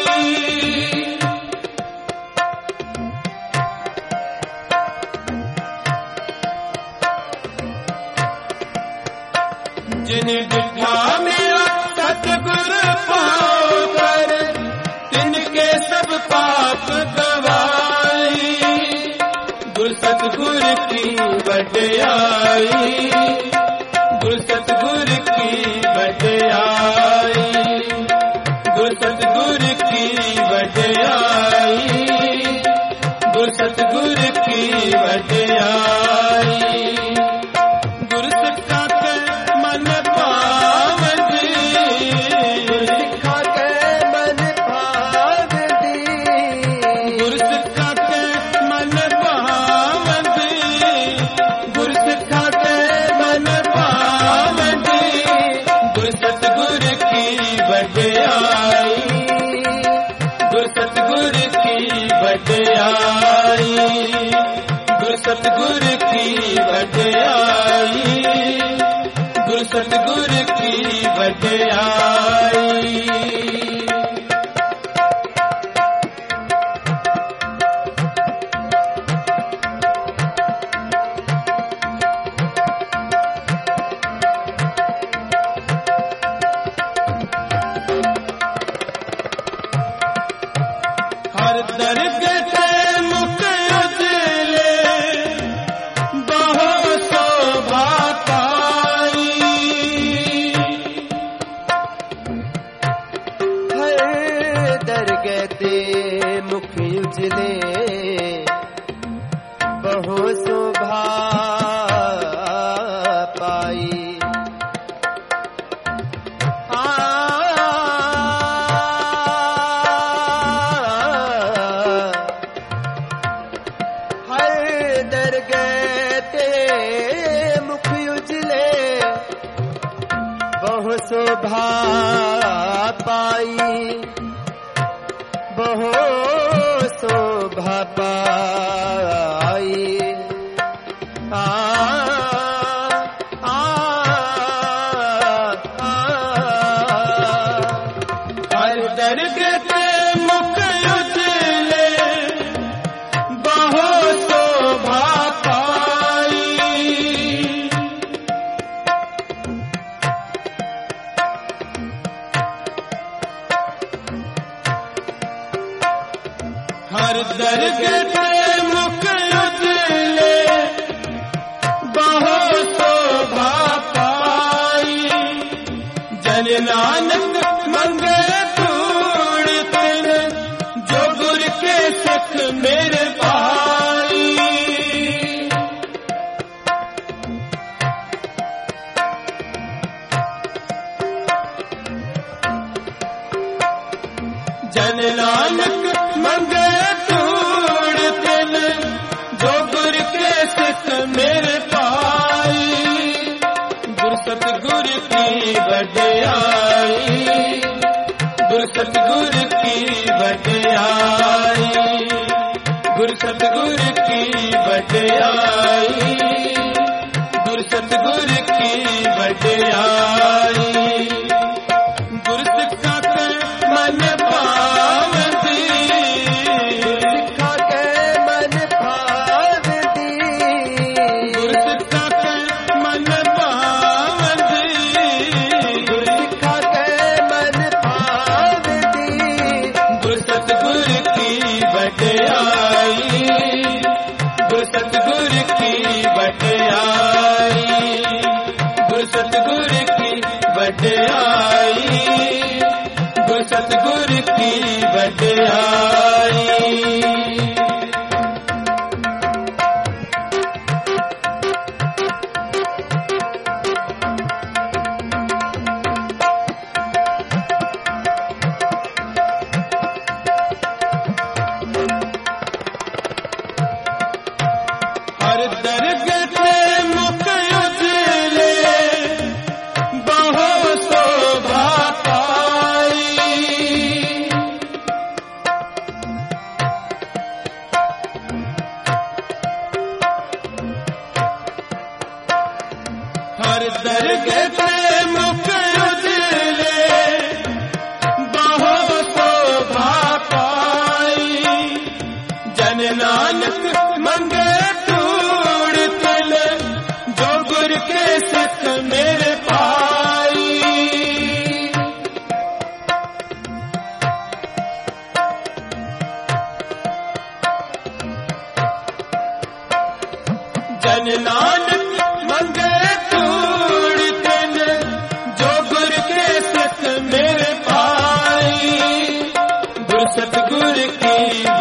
जिन डिठा मेरा सतगुर पाकर तिनके सब पाप गवाई, गुरु सतगुर की वड्याई, गुरु सतगुर की वड्याई, गुरु सतगुर की वड्याई, गुरु सतगुर की वड्याई। गुरु सिखा के मन पावदी, गुरु सिखा के मन पावदी, गुरु सिखा के मन पावदी, गुरु सिखा के मन पावदी, गुरु सतगुर की वड्याई, गुरु सतगुर की वड्याई, गुरु सतगुर की वड्याई, गुरु सतगुर की वड्याई। हर दर्द के मुख उजले बहु शोभा पाई, हर दरगह ते मुख उजले बहु शोभा पाई। हर दरगह ते मुख उजले बहु शोभा पाई, बहु शोभा पाई। आ आ आ हर दर्द के मुख उजले बहु शोभा पाई, हर दर्द के मुख उजले बहु शोभा पाई, जन नानक मंगे तूड़ तिन जो गुर के सिख मेरे भाई। जन नानक मंगे तूड़ तिन जो गुर के सिख मेरे पाई, गुरु सतगुर की वड्याई, गुरु सतगुर की वड्याई, गुरु सतगुर की वड्याई, गुरु सतगुर की वड्याई। गुरु सिखा के मन पावदी, सिखा के मन पावदी, सतगुर की वडियाई। हर दरगह पे मुख उजले बहु शोभा पाई। हर दरगह पे मुख उजले बहु शोभा पाई। जन नानक मंगे तूड़ तिल जो गुर के सिख मेरे पाई। जन नानक मंगे तूड़ तिल जो गुर के सिख मेरे पाई। गुर सतगुर की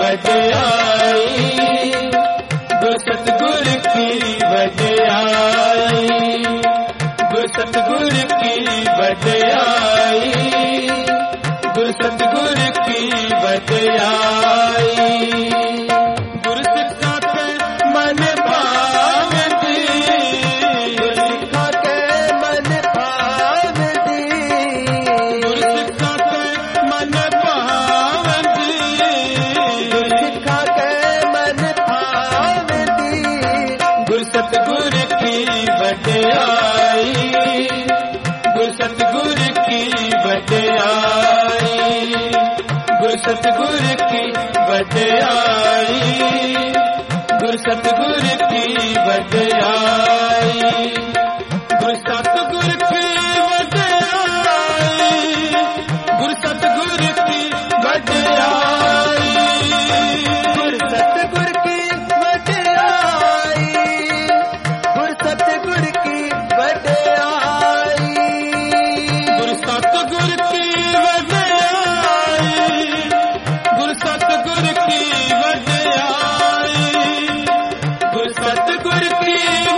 वडियाई। गुर सतगुर की वडियाई। गुर सतगुर की वडियाई। गुर सतगुर की वडियाई। गुर सिखा के मन भावती। गुर सिखा के मन भावती। गुर सिखा के मन भावती। गुर सिखा के मन भावती। गुर सतगुर की वडियाई। गुर सतगुर की वडियाई। गुर सतगुर की वडियाई। गुर सतगुर की वडियाई। गुर सतगुर की वडियाई। गुर सतगुर की वडियाई। गुर सतगुर की वडियाई। गुर सतगुर की वडियाई। गुर सतगुर की वडियाई। गुर सतगुर की वडियाई। गुर सतगुर की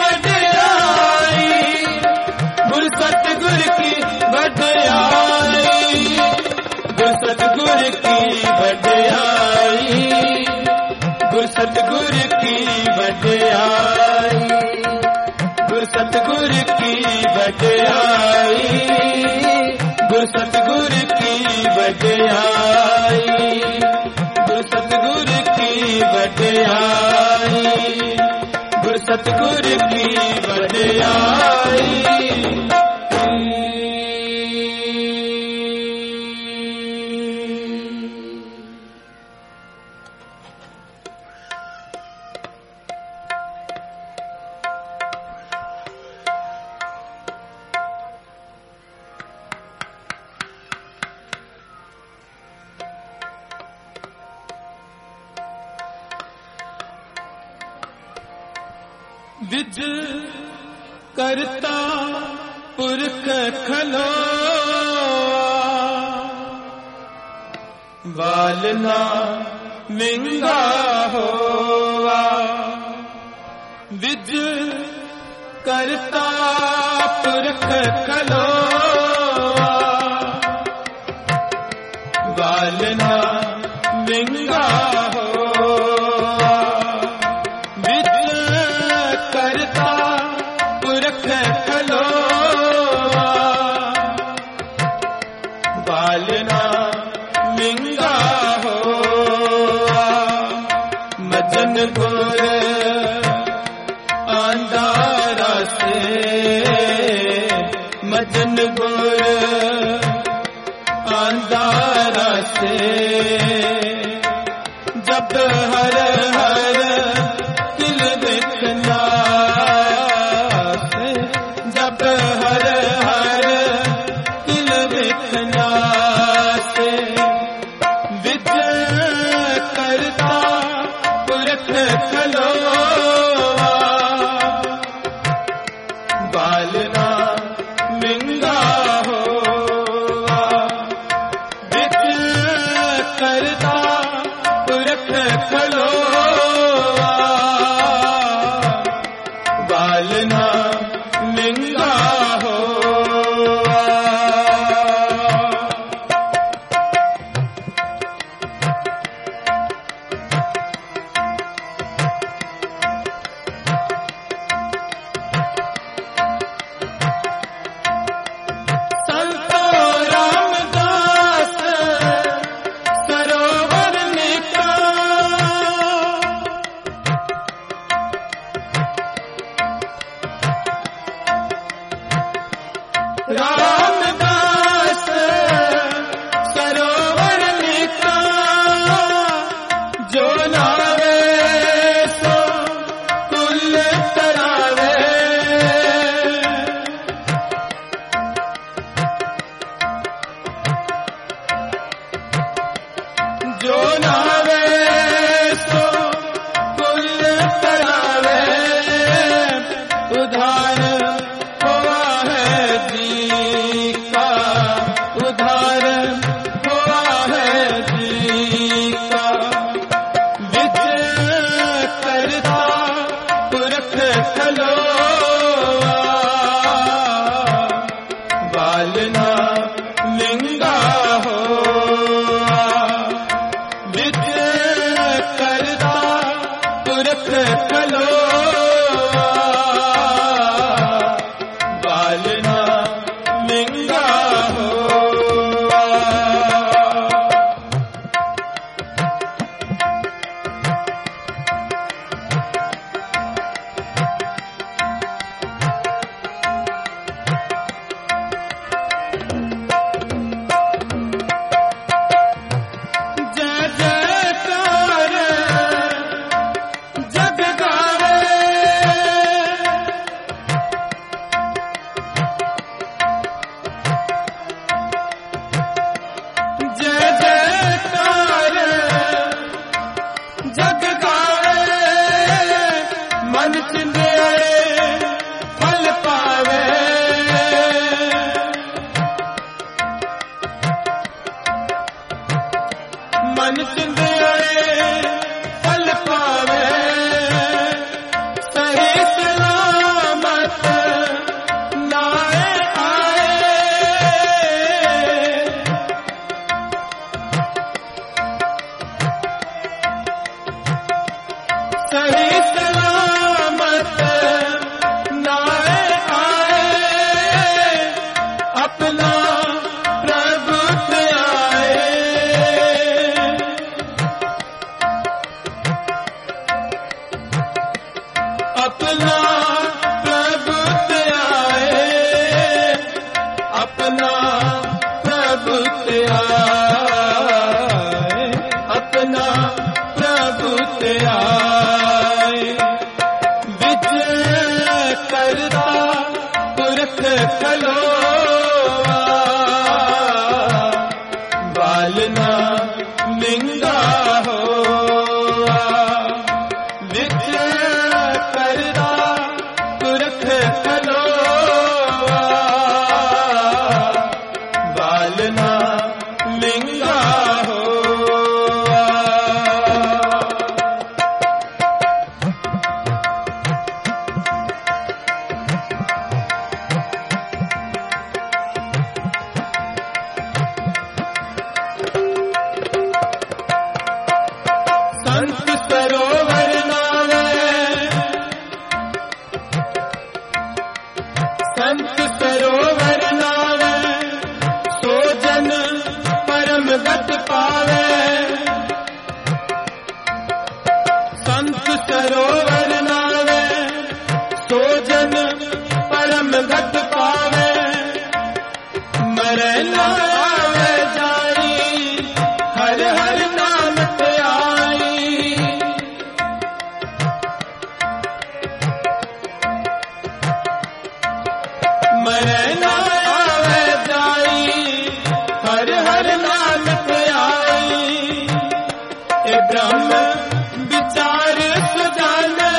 वडियाई। गुर सतगुर की वडियाई। गुर सतगुर की वडियाई। गुर सतगुर की वडियाई। गुर सतगुर की वडियाई। गुर सतगुर की वडियाई। गुर सतगुर की वडियाई। गुर सतगुर की वडियाई। विज करता पुरख खलोआ। वालना मिंगा होवा। विज करता पुरख खलोआ। वालना मिंगा होवा। विज करता पुरख खलोआ। बालना मिंगा होआ। मजन गुर आंधारा से। मजन गुर आंधारा से। जब हर हर किल देखना से। जब हर हर किल देखना से। विज करता पुरख खलोआ। बालना मिंगा होआ। विज हो विच करदा पुरख खलो बालना मिंगा हो मन चिंदे फल पावे सही सलामत नाए आए सही सलामत नाए आए अपना प्रभु से आए अपना प्रभु से आए अपना प्रभु से आए अपना प्रभु से आए विच करदा पुरख खलो बालना मिंगा हो विच करदा पुरख खलो बालना मिंगा हो संत सरोवर नावे संत सरोवर नावे सो जन परम गत पावे संत सरोवर नावे सो जन परम गत पावे मरे ना आवे जाई हर हर नाम ते आई मरे ना आवे जाई हर हर नाम पे आई ए ब्रह्म विचार सुजाने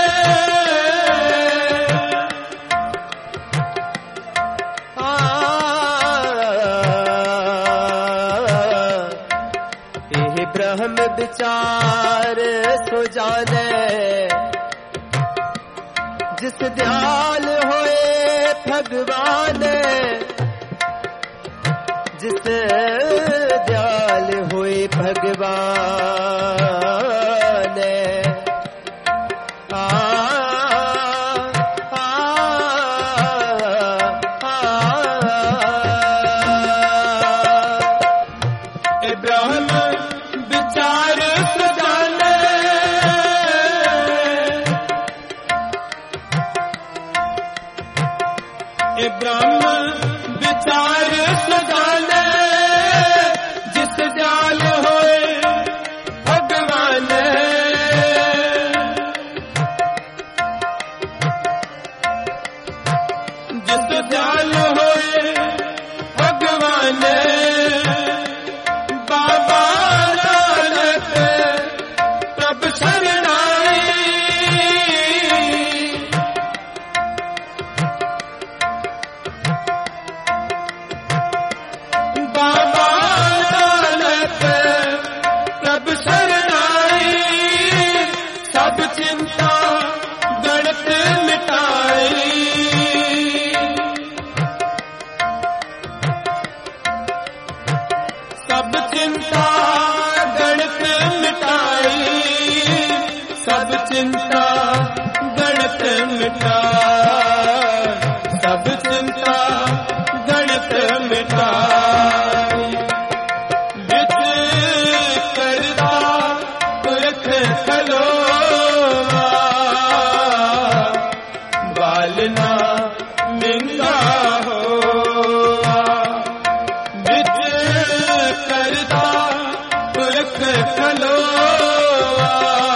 ब्रह्म विचार सुजाने जिस दयाल होए भगवान जिस दयाल होए भगवान ब्रह्म विचार सुजाने ब्रह्म विचार सुजाने जिस दयाल होए भगवान चिंता गणित मिटाई, सब चिंता गणित मिटाई, सब चिंता गणित मिटाई। विच करदा पुरख खलोवा, बालना मिंगा होवा। विच करदा पुरख खलोवा,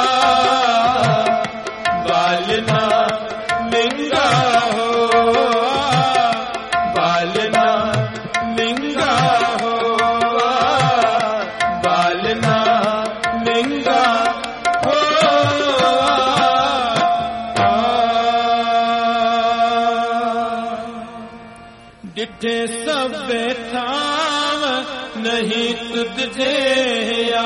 बालना मिंगा होवा, बालना मिंगा होवा, बालना मिंगा होवा। डिठे सब ठाव नहीं तुझे या,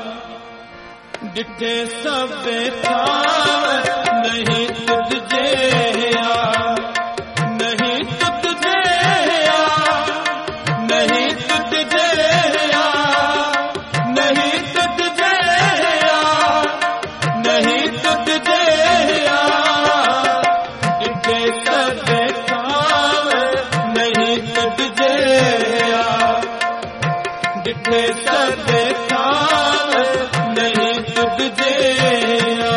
डिठे सब ठाव नहीं तुझे या, नहीं तुझे या, नहीं तुझे या, नहीं तुझे या, नहीं तुझे या। डिठे सब ठाव नहीं तुझे या, डिठे सब ठाव नहीं तुझे या।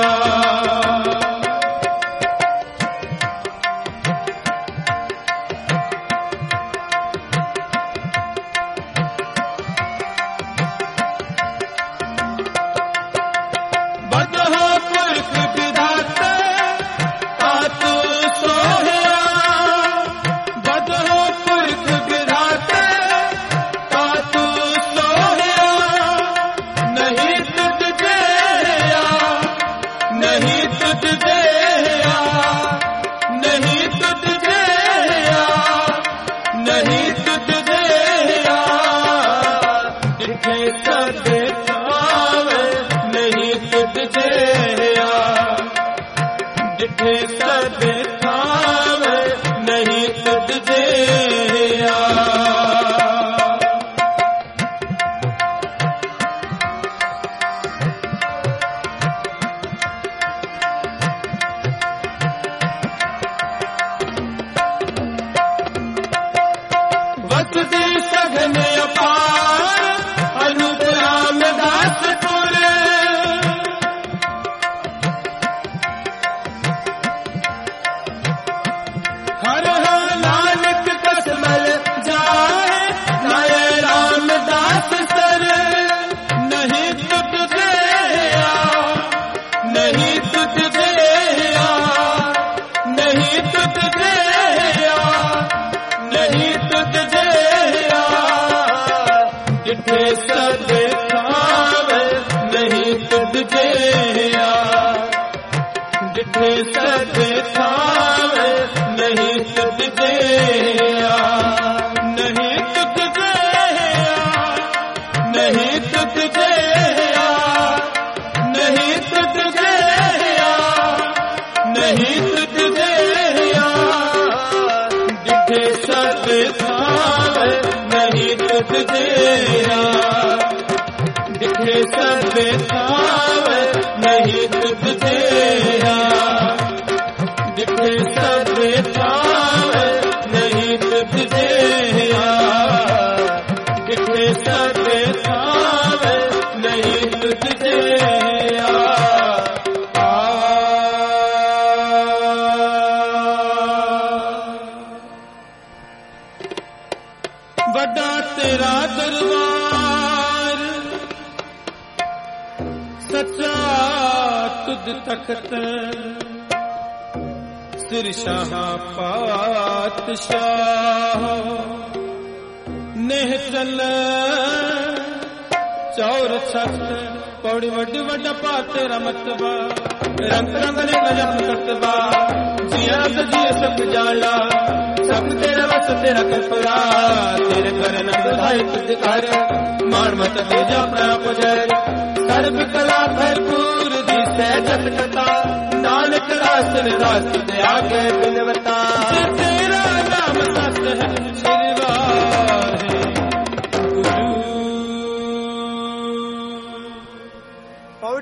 बदहो पुरख विधाता तातु सोहया, बदहो पुरख विधाता तातु सोहया। नहीं तुझे या, नहीं तुझे या, नहीं तुझे या, नहीं तुझे या। डिठे सब ठाव नहीं तुझे या, डिठे सब ठाव नहीं तुझे या। वसुदी सघन अपार अनूप रामदास पुर, हर हर नानक कसमल जाए नाय रामदास सर। नहीं तुझे या, नहीं तुझे या, नहीं तुझे या, नहीं तुझे या। डिठे सब ठाव नहीं तुझे या, डिठे सब ठाव नहीं तुझे या। नहीं तुझे या, नहीं तुझे या, नहीं तुझे या, नहीं तुझे या। डिठे सब ठाव नहीं तुझे या, डिठे सब ठाव नहीं तुझे या, डिठे सब ठाव नहीं तुझे या, डिठे सब ठाव नहीं तुझे या। बड़ा तेरा दरबार सच्चा तुझ तख्त, सिर शाह पातशाह। नेह चल चौर छत पौड़ी वड्डी वड्डा पा तेरा मतबा, रंग रंग ने गजब करतबा। जिया तो जिए सब जाला, सब तेरा बस तेरा कल्पना। तेरे घर नंद भाई तुझ घर, मान मत दे जा अपना पुजर। सर्व कला भरपूर दी सहजत कथा, नानक रास रास तुझे आगे बिनवता। तेरा नाम सत है श्री वाहे गुरु।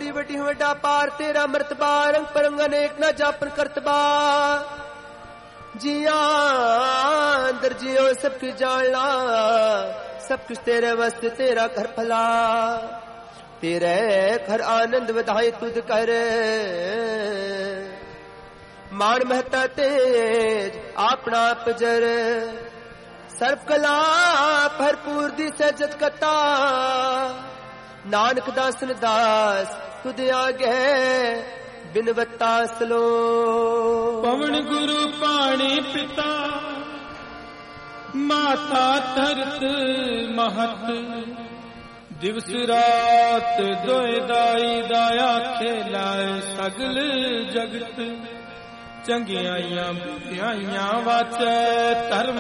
ਪੌੜੀ ਵੱਡੀ ਵੱਡਾ ਪਾਰ ਤੇਰਾ ਮਰਤਬਾ ਰੰਗ ਪਰੰਗ ਅਨੇਕ ਨਾ ਜਾਪਨ ਕਰਤਬਾ जिया अंदर जियो सब कुछ जान ला सब कुछ तेरे वास्ते तेरा घर भला तेरे घर आनंद वधाए तुझ कर मान महता तेज अपना पजर सर्व कला भरपूर दी सजत कता नानक दासन दास खुद आगे बिनवत्ता सलो पवन गुरु पाणी पिता माता धरत महत दिवस रात दोए दाई दाया खेलाए सगल जगत चंगियाइयां बुराइयां वाचै धर्म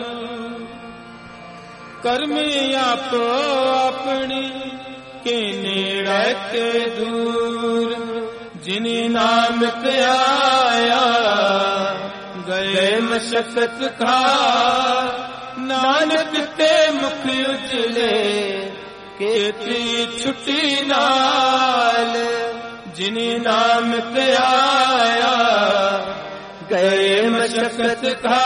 कर्मे आपो अपनी के नेड़े के दूर जिनी नाम ते आया गए मशक्कत खा नानक ते मुख उजले केतरी छुट्टी नाल जिनी नाम ते आया गए मशक्कत खा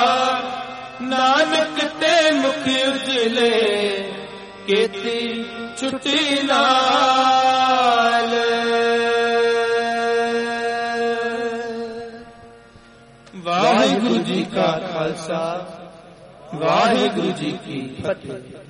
नानक ते मुख उजले केतरी छुट्टी नाल वाहिगुरु जी का खालसा वाहिगुरु जी की फतेह।